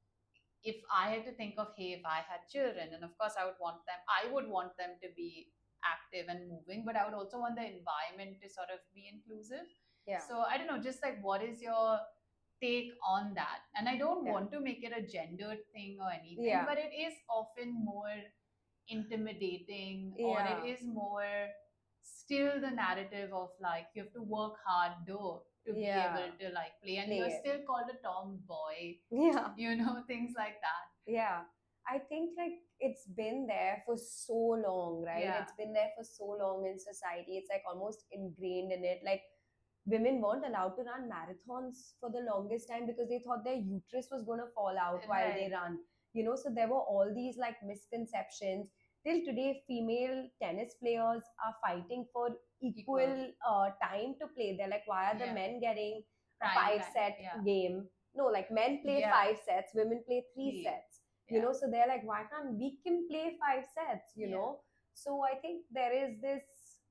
Speaker 1: if I had to think of, hey, if I had children, and of course I would want them, I would want them to be active and moving, but I would also want the environment to sort of be inclusive.
Speaker 2: yeah,
Speaker 1: So I don't know, just like what is your take on that? And I don't
Speaker 2: yeah,
Speaker 1: want to make it a gendered thing or anything,
Speaker 2: yeah,
Speaker 1: but it is often more intimidating, or it
Speaker 2: yeah,
Speaker 1: is more still the narrative of like you have to work hard though to be
Speaker 2: yeah,
Speaker 1: able to like play, and
Speaker 2: play
Speaker 1: you're
Speaker 2: it.
Speaker 1: still called a tomboy,
Speaker 2: Yeah,
Speaker 1: you know, things like that.
Speaker 2: yeah. I think like it's been there for so long, right?
Speaker 1: Yeah,
Speaker 2: It's been there for so long in society. It's like almost ingrained in it. Like women weren't allowed to run marathons for the longest time because they thought their uterus was going to fall out while they
Speaker 1: right.
Speaker 2: run, you know. So there were all these like misconceptions. Till today female tennis players are fighting for
Speaker 1: Equal.
Speaker 2: equal uh, time to play. They're like, why are the
Speaker 1: Yeah.
Speaker 2: men getting a
Speaker 1: Prime
Speaker 2: five
Speaker 1: time.
Speaker 2: set
Speaker 1: Yeah.
Speaker 2: game? No, like men play
Speaker 1: Yeah.
Speaker 2: five sets, women play three
Speaker 1: Three.
Speaker 2: sets, you
Speaker 1: Yeah.
Speaker 2: know. So they're like, why can't we can play five sets, you
Speaker 1: Yeah.
Speaker 2: know. So I think there is this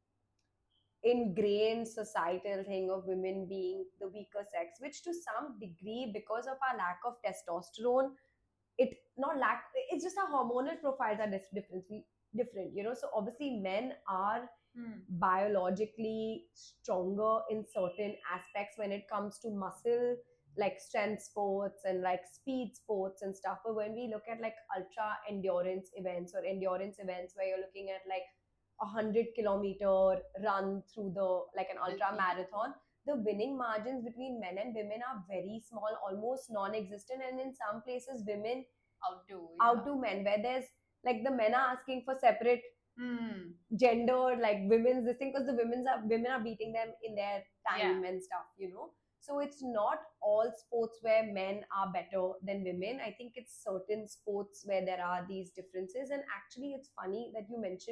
Speaker 2: ingrained societal thing of women being the weaker sex, which to some degree, because of our lack of testosterone, it not lack, it's just our hormonal profiles are dis- differently different, you know. So obviously men are
Speaker 1: Hmm.
Speaker 2: biologically stronger in certain aspects when it comes to muscle, like strength sports and like speed sports and stuff. But when we look at like ultra endurance events or endurance events where you're looking at like a hundred kilometer run through the like an
Speaker 1: The,
Speaker 2: ultra
Speaker 1: yeah.
Speaker 2: marathon, the winning margins between men and women are very small, almost non-existent, and in some places women
Speaker 1: Outdo. Yeah.
Speaker 2: outdo men, where there's like the men are asking for separate
Speaker 1: Hmm.
Speaker 2: gender, like women's this thing, because the women's are women are beating them in their
Speaker 1: Yeah.
Speaker 2: time and stuff, you know. So it's not all sports where men are better than women. I think it's certain sports where there are these differences. And actually it's funny that you mentioned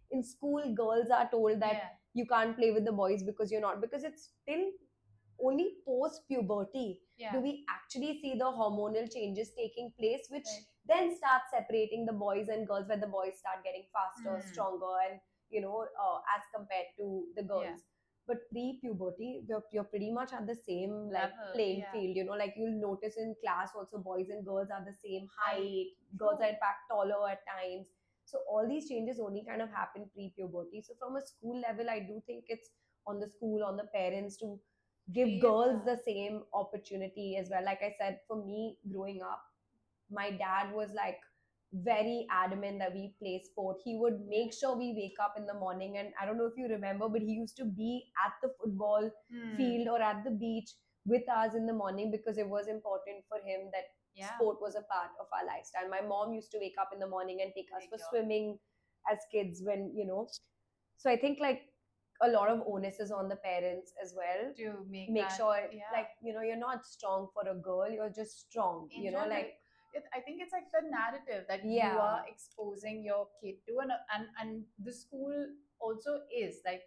Speaker 2: in school girls are told that
Speaker 1: Yeah.
Speaker 2: you can't play with the boys because you're not, because it's still only post puberty do
Speaker 1: Yeah.
Speaker 2: we actually see the hormonal changes taking place, which
Speaker 1: Right.
Speaker 2: then start separating the boys and girls, where the boys start getting faster,
Speaker 1: Hmm.
Speaker 2: stronger, and you know, uh, as compared to the girls.
Speaker 1: Yeah.
Speaker 2: But pre-puberty, you're, you're pretty much at the same like
Speaker 1: Level.
Speaker 2: playing
Speaker 1: Yeah.
Speaker 2: field. You know, like you'll notice in class also, boys and girls are the same
Speaker 1: Height.
Speaker 2: height. Girls
Speaker 1: True.
Speaker 2: are in fact taller at times. So all these changes only kind of happen pre-puberty. So from a school level, I do think it's on the school, on the parents to give
Speaker 1: Create
Speaker 2: girls
Speaker 1: that.
Speaker 2: the same opportunity as well. Like I said, for me growing up, my dad was like very adamant that we play sport. He would make sure we wake up in the morning, and I don't know if you remember, but he used to be at the football
Speaker 1: Hmm.
Speaker 2: field or at the beach with us in the morning, because it was important for him that
Speaker 1: Yeah.
Speaker 2: sport was a part of our lifestyle. My mom used to wake up in the morning and take us
Speaker 1: Take
Speaker 2: for
Speaker 1: your-
Speaker 2: swimming as kids, when you know. So I think like a lot of onus is on the parents as well,
Speaker 1: To make
Speaker 2: make
Speaker 1: that,
Speaker 2: sure
Speaker 1: yeah.
Speaker 2: like you know, you're not strong for a girl, you're just strong,
Speaker 1: In
Speaker 2: you know,
Speaker 1: general,
Speaker 2: like
Speaker 1: it, I think it's like the narrative that you
Speaker 2: Yeah.
Speaker 1: are exposing your kid to, and and and the school also is like.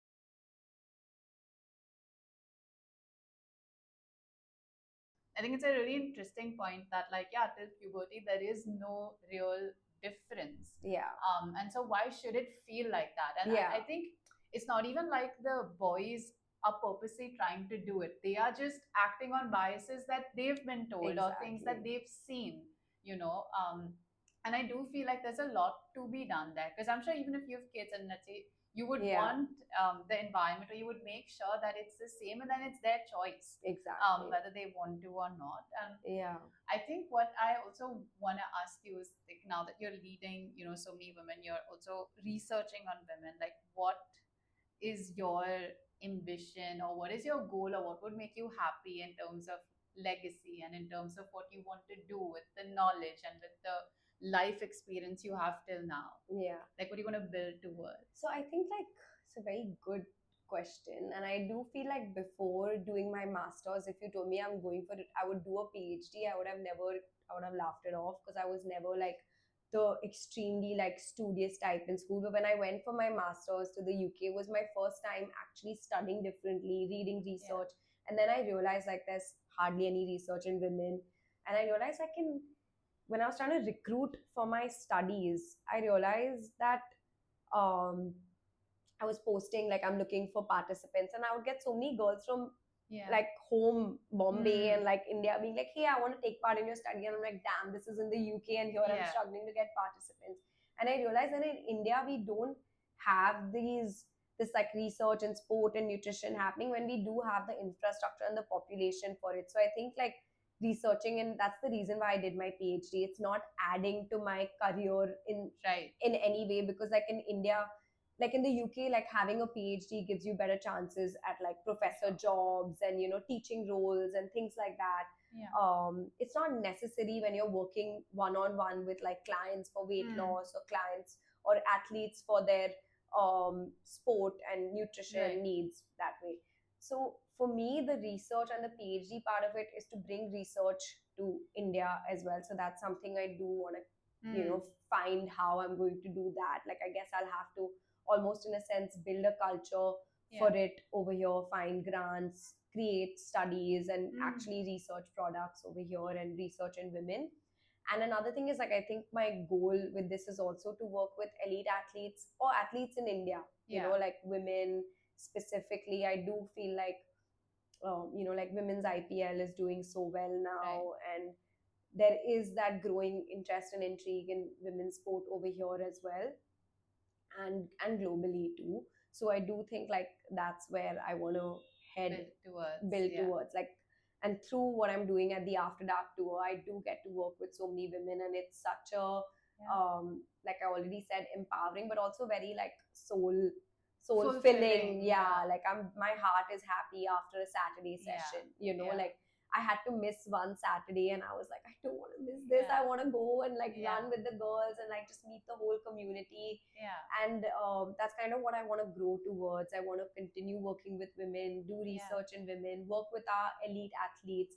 Speaker 1: I think it's a really interesting point that, like, yeah, till puberty there is no real difference.
Speaker 2: Yeah.
Speaker 1: Um, and so why should it feel like that? And
Speaker 2: Yeah.
Speaker 1: I, I think it's not even like the boys are purposely trying to do it. They are just acting on biases that they've been told, or things that
Speaker 2: Exactly.
Speaker 1: they've seen, you know. Um, and I do feel like there's a lot to be done there, because I'm sure even if you have kids and let's say you would
Speaker 2: Yeah.
Speaker 1: want um, the environment, or you would make sure that it's the same, and then it's their choice,
Speaker 2: Exactly.
Speaker 1: um, whether they want to or not. And
Speaker 2: Yeah.
Speaker 1: I think what I also want to ask you is, like, now that you're leading, you know, so many women, you're also researching on women. Like, what is your ambition, or what is your goal, or what would make you happy in terms of legacy, and in terms of what you want to do with the knowledge and with the life experience you have till now?
Speaker 2: Yeah.
Speaker 1: Like, what are you going to build towards?
Speaker 2: So I think like it's a very good question, and I do feel like before doing my masters, if you told me I'm going for it, I would do a PhD, I would have never, I would have laughed it off, because I was never like the extremely like studious type in school. But when I went for my masters to the U K, was my first time actually studying differently, reading research, and then I realized like there's hardly any research in women, and I realized I can. When I was trying to recruit for my studies, I realized that um, I was posting like I'm looking for participants, and I would get so many girls from
Speaker 1: Yeah.
Speaker 2: like home Bombay
Speaker 1: Hmm.
Speaker 2: and like India being like, hey, I want to take part in your study, and I'm like, damn, this is in the U K, and here I'm
Speaker 1: Yeah.
Speaker 2: struggling to get participants. And I realized that in India we don't have these this like research and sport and nutrition happening, when we do have the infrastructure and the population for it. So I think like researching, and that's the reason why I did my PhD. It's not adding to my career in
Speaker 1: Right.
Speaker 2: in any way, because like in India, like in the U K, like having a PhD gives you better chances at like professor jobs and you know teaching roles and things like that.
Speaker 1: Yeah.
Speaker 2: Um, it's not necessary when you're working one on one with like clients for weight
Speaker 1: Hmm.
Speaker 2: loss, or clients or athletes for their um, sport and nutrition
Speaker 1: Right.
Speaker 2: needs that way. So for me, the research and the PhD part of it is to bring research to India as well. So that's something I do want to you
Speaker 1: Hmm.
Speaker 2: know find how I'm going to do that. Like I guess I'll have to almost in a sense build a culture for
Speaker 1: Yeah.
Speaker 2: it over here, find grants, create studies, and
Speaker 1: Mm.
Speaker 2: actually research products over here and research in women. And another thing is like I think my goal with this is also to work with elite athletes or athletes in India, you
Speaker 1: Yeah.
Speaker 2: know, like women specifically. I do feel like um, you know, like women's I P L is doing so well now, and there is that growing interest and intrigue in women's sport over here as well, and and globally too. So I do think like that's where I want to head,
Speaker 1: Build towards.
Speaker 2: build
Speaker 1: Yeah.
Speaker 2: towards, like, and through what I'm doing at the After Dark tour, I do get to work with so many women, and it's such a
Speaker 1: Yeah.
Speaker 2: um like I already said, empowering, but also very like soul soul
Speaker 1: Fulfilling,
Speaker 2: filling.
Speaker 1: yeah.
Speaker 2: Yeah, like I'm my heart is happy after a Saturday
Speaker 1: Yeah,
Speaker 2: session, you know,
Speaker 1: yeah.
Speaker 2: like I had to miss one Saturday, and I was like, I don't want to miss this.
Speaker 1: Yeah.
Speaker 2: I want to go and like
Speaker 1: Yeah.
Speaker 2: run with the girls and like just meet the whole community.
Speaker 1: Yeah.
Speaker 2: And um, that's kind of what I want to grow towards. I want to continue working with women, do
Speaker 1: Yeah.
Speaker 2: research in women, work with our elite athletes,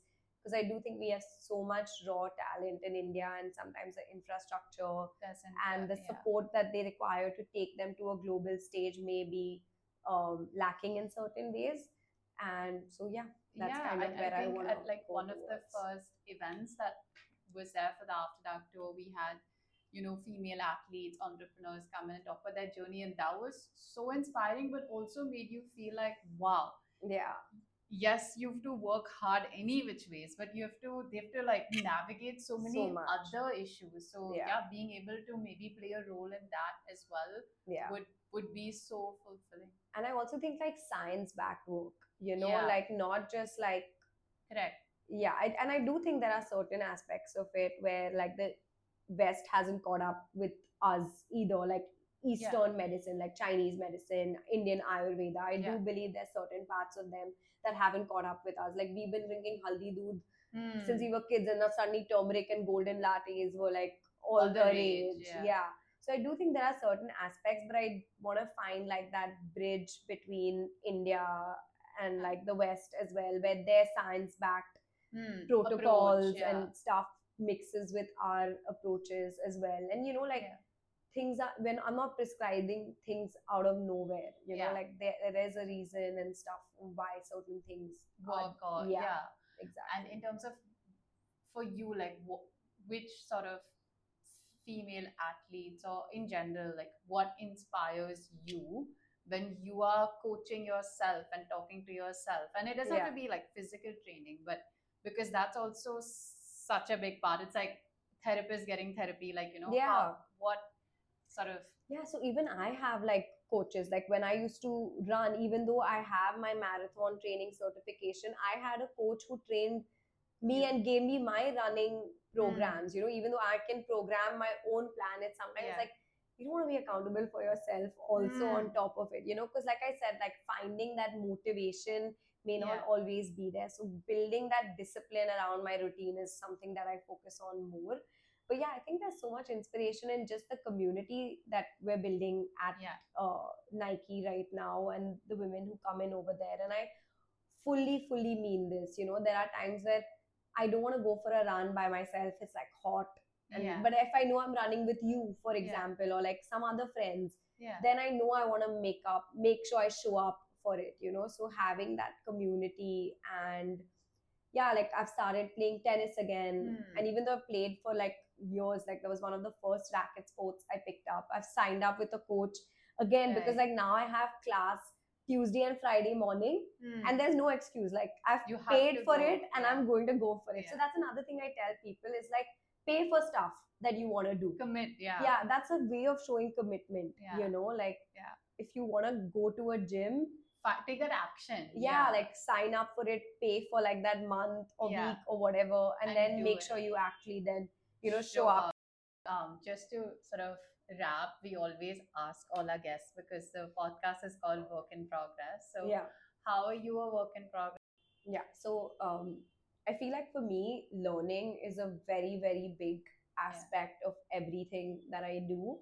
Speaker 2: because I do think we have so much raw talent in India, and sometimes the infrastructure
Speaker 1: Doesn't
Speaker 2: and
Speaker 1: uh,
Speaker 2: the
Speaker 1: yeah.
Speaker 2: support that they require to take them to a global stage may be um, lacking in certain ways. And so, yeah, that's
Speaker 1: Yeah,
Speaker 2: kind of
Speaker 1: I, I
Speaker 2: where I
Speaker 1: think
Speaker 2: want to
Speaker 1: at like
Speaker 2: go
Speaker 1: one of the
Speaker 2: towards.
Speaker 1: first events that was there for the After Dark tour, we had, you know, female athletes, entrepreneurs come and talk about their journey, and that was so inspiring, but also made you feel like, wow,
Speaker 2: Yeah,
Speaker 1: yes, you have to work hard any which ways, but you have to they have to like navigate so
Speaker 2: so
Speaker 1: many
Speaker 2: much.
Speaker 1: other issues. So
Speaker 2: Yeah,
Speaker 1: yeah, being able to maybe play a role in that as well
Speaker 2: yeah.
Speaker 1: would would be so fulfilling.
Speaker 2: And I also think like science backed work, you know,
Speaker 1: Yeah,
Speaker 2: like not just like,
Speaker 1: correct.
Speaker 2: yeah. I, and I do think there are certain aspects of it where like the West hasn't caught up with us either, like
Speaker 1: Yeah,
Speaker 2: Eastern medicine, like Chinese medicine, Indian Ayurveda. I
Speaker 1: yeah.
Speaker 2: do believe there's certain parts of them that haven't caught up with us. Like we've been drinking haldi doodh since we
Speaker 1: Hmm.
Speaker 2: were kids, and now suddenly turmeric and golden lattes were like all
Speaker 1: All the
Speaker 2: the
Speaker 1: rage.
Speaker 2: rage.
Speaker 1: Yeah.
Speaker 2: Yeah. So I do think there are certain aspects, but I want to find like that bridge between India and like the West as well, where their science backed
Speaker 1: Hmm. Approach.
Speaker 2: protocols
Speaker 1: Yeah.
Speaker 2: and stuff mixes with our approaches as well. And you know, like
Speaker 1: Yeah.
Speaker 2: things are, when I'm not prescribing things out of nowhere, you know,
Speaker 1: Yeah.
Speaker 2: like there, there's a reason and stuff why certain things are,
Speaker 1: Work or
Speaker 2: yeah,
Speaker 1: yeah. And
Speaker 2: exactly.
Speaker 1: in terms of for you, like wh- which sort of female athletes or in general, like what inspires you when you are coaching yourself and talking to yourself? And it doesn't have
Speaker 2: Yeah,
Speaker 1: to be like physical training, but because that's also such a big part. It's like therapists getting therapy, like, you know, how,
Speaker 2: yeah,
Speaker 1: what sort of,
Speaker 2: yeah. So even I have like coaches, like when I used to run, even though I have my marathon training certification, I had a coach who trained me
Speaker 1: you?
Speaker 2: and gave me my running
Speaker 1: Hmm.
Speaker 2: programs. You know, even though I can program my own plan, it's sometimes
Speaker 1: Yeah.
Speaker 2: like you don't want to be accountable for yourself also on
Speaker 1: Hmm.
Speaker 2: top of it, you know, because like I said, like finding that motivation may not
Speaker 1: Yeah.
Speaker 2: always be there. So building that discipline around my routine is something that I focus on more. But yeah, I think there's so much inspiration in just the community that we're building at
Speaker 1: Yeah.
Speaker 2: uh, Nike right now, and the women who come in over there. And I fully, fully mean this. You know, there are times where I don't want to go for a run by myself. It's like hot. And
Speaker 1: Yeah.
Speaker 2: but if I know I'm running with you, for
Speaker 1: Yeah.
Speaker 2: example, or like some other friends,
Speaker 1: Yeah.
Speaker 2: then I know I want to make up, make sure I show up for it, you know. So having that community, and yeah, like I've started playing tennis again.
Speaker 1: Hmm.
Speaker 2: And even though I've played for like years, like that was one of the first racket sports I picked up. I've signed up with a coach again because
Speaker 1: Right.
Speaker 2: like now I have class Tuesday and Friday morning,
Speaker 1: Hmm.
Speaker 2: and there's no excuse. Like I've
Speaker 1: You have
Speaker 2: paid
Speaker 1: to
Speaker 2: for
Speaker 1: go.
Speaker 2: it and
Speaker 1: Yeah.
Speaker 2: I'm going to go for it. So
Speaker 1: Yeah.
Speaker 2: that's another thing I tell people is like pay for stuff that you want to do.
Speaker 1: Commit. Yeah.
Speaker 2: Yeah, that's a way of showing commitment.
Speaker 1: Yeah.
Speaker 2: You know, like
Speaker 1: Yeah.
Speaker 2: if you want to go to a gym,
Speaker 1: Fi- take that action.
Speaker 2: yeah, like sign up for it, pay for like that month or
Speaker 1: Yeah.
Speaker 2: week or whatever, and,
Speaker 1: And
Speaker 2: then
Speaker 1: do
Speaker 2: make
Speaker 1: it.
Speaker 2: sure you actually then, you know, show
Speaker 1: Show
Speaker 2: up.
Speaker 1: up. Um, just to sort of wrap, we always ask all our guests because the podcast is called Work in Progress. So,
Speaker 2: Yeah,
Speaker 1: how are you a work in progress?
Speaker 2: yeah. So um, I feel like for me, learning is a very, very big aspect of everything that I do.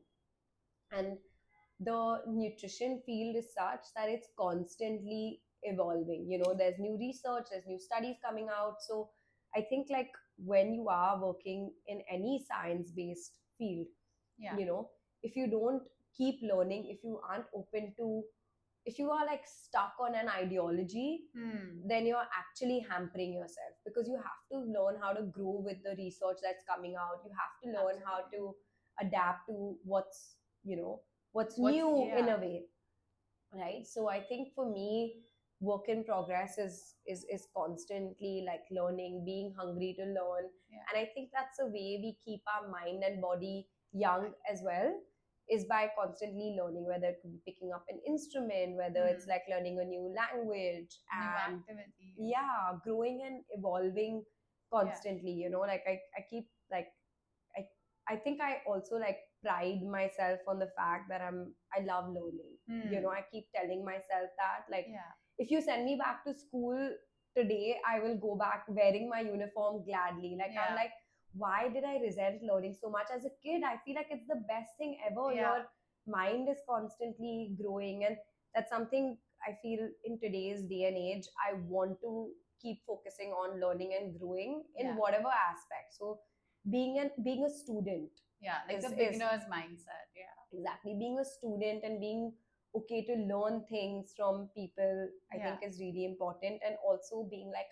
Speaker 2: And the nutrition field is such that it's constantly evolving. You know, there's new research, there's new studies coming out. So I think like when you are working in any science based field,
Speaker 1: Yeah.
Speaker 2: you know, if you don't keep learning, if you aren't open to, if you are like stuck on an ideology,
Speaker 1: Hmm.
Speaker 2: then you're actually hampering yourself, because you have to learn how to grow with the research that's coming out. You have to learn how
Speaker 1: Absolutely.
Speaker 2: to adapt to what's, you know, what's
Speaker 1: What's
Speaker 2: new in
Speaker 1: yeah.
Speaker 2: a way, right? So I think for me, work in progress is is is constantly like learning, being hungry to learn.
Speaker 1: Yeah.
Speaker 2: And I think that's a way we keep our mind and body young as well, is by constantly learning, whether it could be picking up an instrument, whether it's
Speaker 1: Hmm.
Speaker 2: like learning a new language,
Speaker 1: New
Speaker 2: and
Speaker 1: activities.
Speaker 2: yeah, growing and evolving constantly. You know, like I, I keep like I I think I also like pride myself on the fact that I'm I love learning.
Speaker 1: Hmm.
Speaker 2: You know, I keep telling myself that like
Speaker 1: Yeah.
Speaker 2: if you send me back to school today, I will go back wearing my uniform gladly. Like I'm
Speaker 1: Yeah.
Speaker 2: like, why did I resent learning so much as a kid? I feel like it's the best thing ever.
Speaker 1: Yeah.
Speaker 2: Your mind is constantly growing, and that's something I feel in today's day and age I want to keep focusing on learning and growing in
Speaker 1: Yeah.
Speaker 2: whatever aspect. So being an being a student
Speaker 1: Yeah, like
Speaker 2: is
Speaker 1: the
Speaker 2: is
Speaker 1: beginner's mindset. Yeah.
Speaker 2: exactly being a student and being okay to learn things from people, I
Speaker 1: Yeah.
Speaker 2: think is really important. And also being like,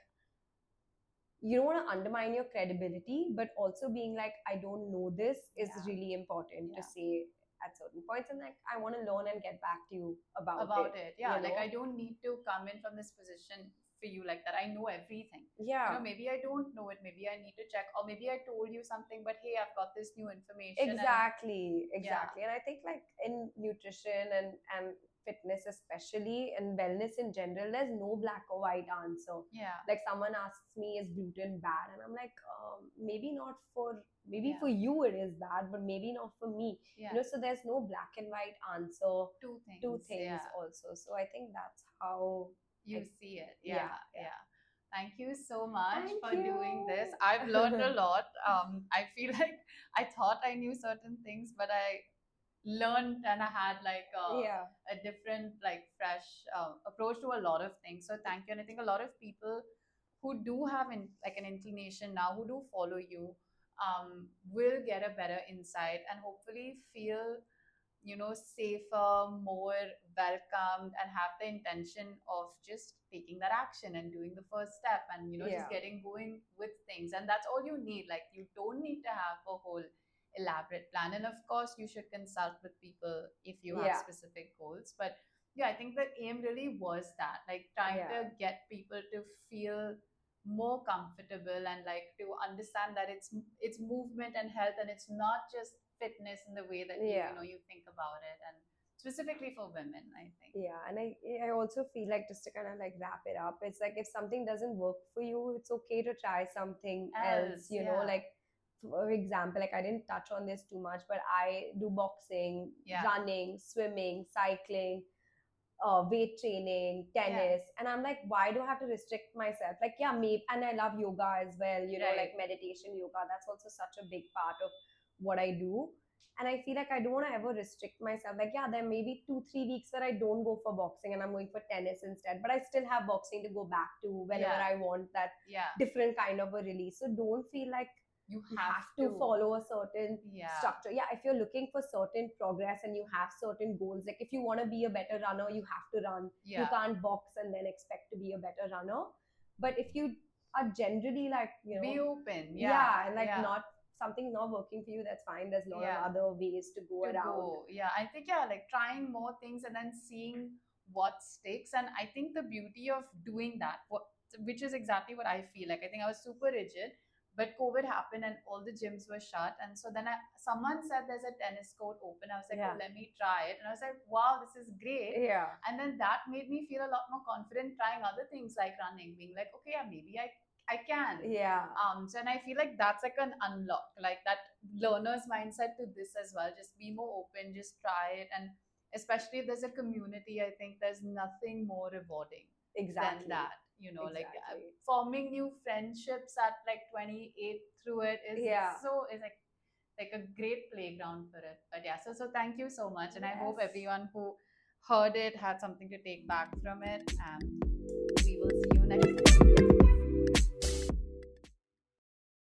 Speaker 2: you don't want to undermine your credibility, but also being like, I don't know this is
Speaker 1: Yeah.
Speaker 2: really important to
Speaker 1: Yeah.
Speaker 2: say at certain points. And like, I want to learn and get back to you about,
Speaker 1: About
Speaker 2: it.
Speaker 1: it. Yeah.
Speaker 2: You
Speaker 1: Like
Speaker 2: know?
Speaker 1: I don't need to come in from this position for you like that. I know everything. You
Speaker 2: Yeah.
Speaker 1: know, maybe I don't know it. Maybe I need to check. Or maybe I told you something, but hey, I've got this new information. And
Speaker 2: Exactly,
Speaker 1: yeah.
Speaker 2: exactly. And I think like in nutrition and and fitness especially, and wellness in general, there's no black or white answer.
Speaker 1: Yeah.
Speaker 2: Like someone asks me, is gluten bad? And I'm like, um, maybe not for maybe
Speaker 1: Yeah.
Speaker 2: for you it is bad, but maybe not for me.
Speaker 1: Yeah.
Speaker 2: You know, so there's no black and white answer
Speaker 1: Two things.
Speaker 2: to things
Speaker 1: Yeah.
Speaker 2: also. So I think that's how
Speaker 1: You
Speaker 2: I-
Speaker 1: see it.
Speaker 2: yeah,
Speaker 1: Yeah.
Speaker 2: yeah.
Speaker 1: Yeah. Thank you so much
Speaker 2: Thank
Speaker 1: for doing this.
Speaker 2: you.
Speaker 1: I've learned a lot. Um, I feel like I thought I knew certain things, but I learned and I had like a,
Speaker 2: Yeah.
Speaker 1: a different, like fresh uh, approach to a lot of things. So thank you. And I think a lot of people who do have in, like an inclination now, who do follow you, um, will get a better insight and hopefully feel, you know, safer, more welcomed, and have the intention of just taking that action and doing the first step and, you know,
Speaker 2: Yeah.
Speaker 1: just getting going with things. And that's all you need. Like, you don't need to have a whole elaborate plan. And of course, you should consult with people if you have
Speaker 2: Yeah.
Speaker 1: specific goals. But yeah, I think the aim really was that, like trying
Speaker 2: Yeah.
Speaker 1: to get people to feel more comfortable and like to understand that it's it's movement and health, and it's not just fitness in the way that you,
Speaker 2: Yeah.
Speaker 1: you know you think about it, and specifically for women, I think.
Speaker 2: Yeah, and I I also feel like, just to kind of like wrap it up, it's like if something doesn't work for you, it's okay to try something else,
Speaker 1: Else,
Speaker 2: you know,
Speaker 1: yeah.
Speaker 2: like for example, like I didn't touch on this too much, but I do boxing,
Speaker 1: Yeah.
Speaker 2: running, swimming, cycling, uh, weight training, tennis, and I'm like, why do I have to restrict myself? Like, yeah, maybe, and I love yoga as well, you know, like
Speaker 1: Right.
Speaker 2: meditation, yoga, that's also such a big part of what I do. And I feel like I don't want to ever restrict myself. Like, yeah, there may be two, three weeks where I don't go for boxing and I'm going for tennis instead, but I still have boxing to go back to whenever
Speaker 1: Yeah.
Speaker 2: I want that
Speaker 1: Yeah.
Speaker 2: different kind of a release. So don't feel like
Speaker 1: You
Speaker 2: you
Speaker 1: have,
Speaker 2: have to follow a certain
Speaker 1: Yeah.
Speaker 2: structure. Yeah, if you're looking for certain progress and you have certain goals, like if you want to be a better runner, you have to run. You
Speaker 1: Yeah.
Speaker 2: can't box and then expect to be a better runner. But if you are generally like, you know,
Speaker 1: Be open. Yeah.
Speaker 2: yeah, and like
Speaker 1: yeah.
Speaker 2: not something's not working for you, that's fine. There's a lot
Speaker 1: Yeah.
Speaker 2: of other ways to go
Speaker 1: to
Speaker 2: around.
Speaker 1: go. Yeah, I think, yeah, like trying more things and then seeing what sticks. And I think the beauty of doing that, what, which is exactly what I feel like. I think I was super rigid, but COVID happened and all the gyms were shut. And so then I, someone said there's a tennis court open. I was like,
Speaker 2: Yeah.
Speaker 1: oh, let me try it. And I was like, wow, this is great.
Speaker 2: Yeah.
Speaker 1: And then that made me feel a lot more confident trying other things like running, being like, okay, yeah, maybe I I can.
Speaker 2: Yeah.
Speaker 1: Um, so and I feel like that's like an unlock, like that learner's mindset to this as well. Just be more open, just try it, and especially if there's a community, I think there's nothing more rewarding
Speaker 2: Exactly.
Speaker 1: than that. You know, like uh,
Speaker 2: Exactly.
Speaker 1: forming new friendships at like twenty-eight through it is
Speaker 2: Yeah.
Speaker 1: so is like like a great playground for it. But yeah, so so thank you so much, and I hope
Speaker 2: Yes.
Speaker 1: everyone who heard it had something to take back from it, and we will see you next time.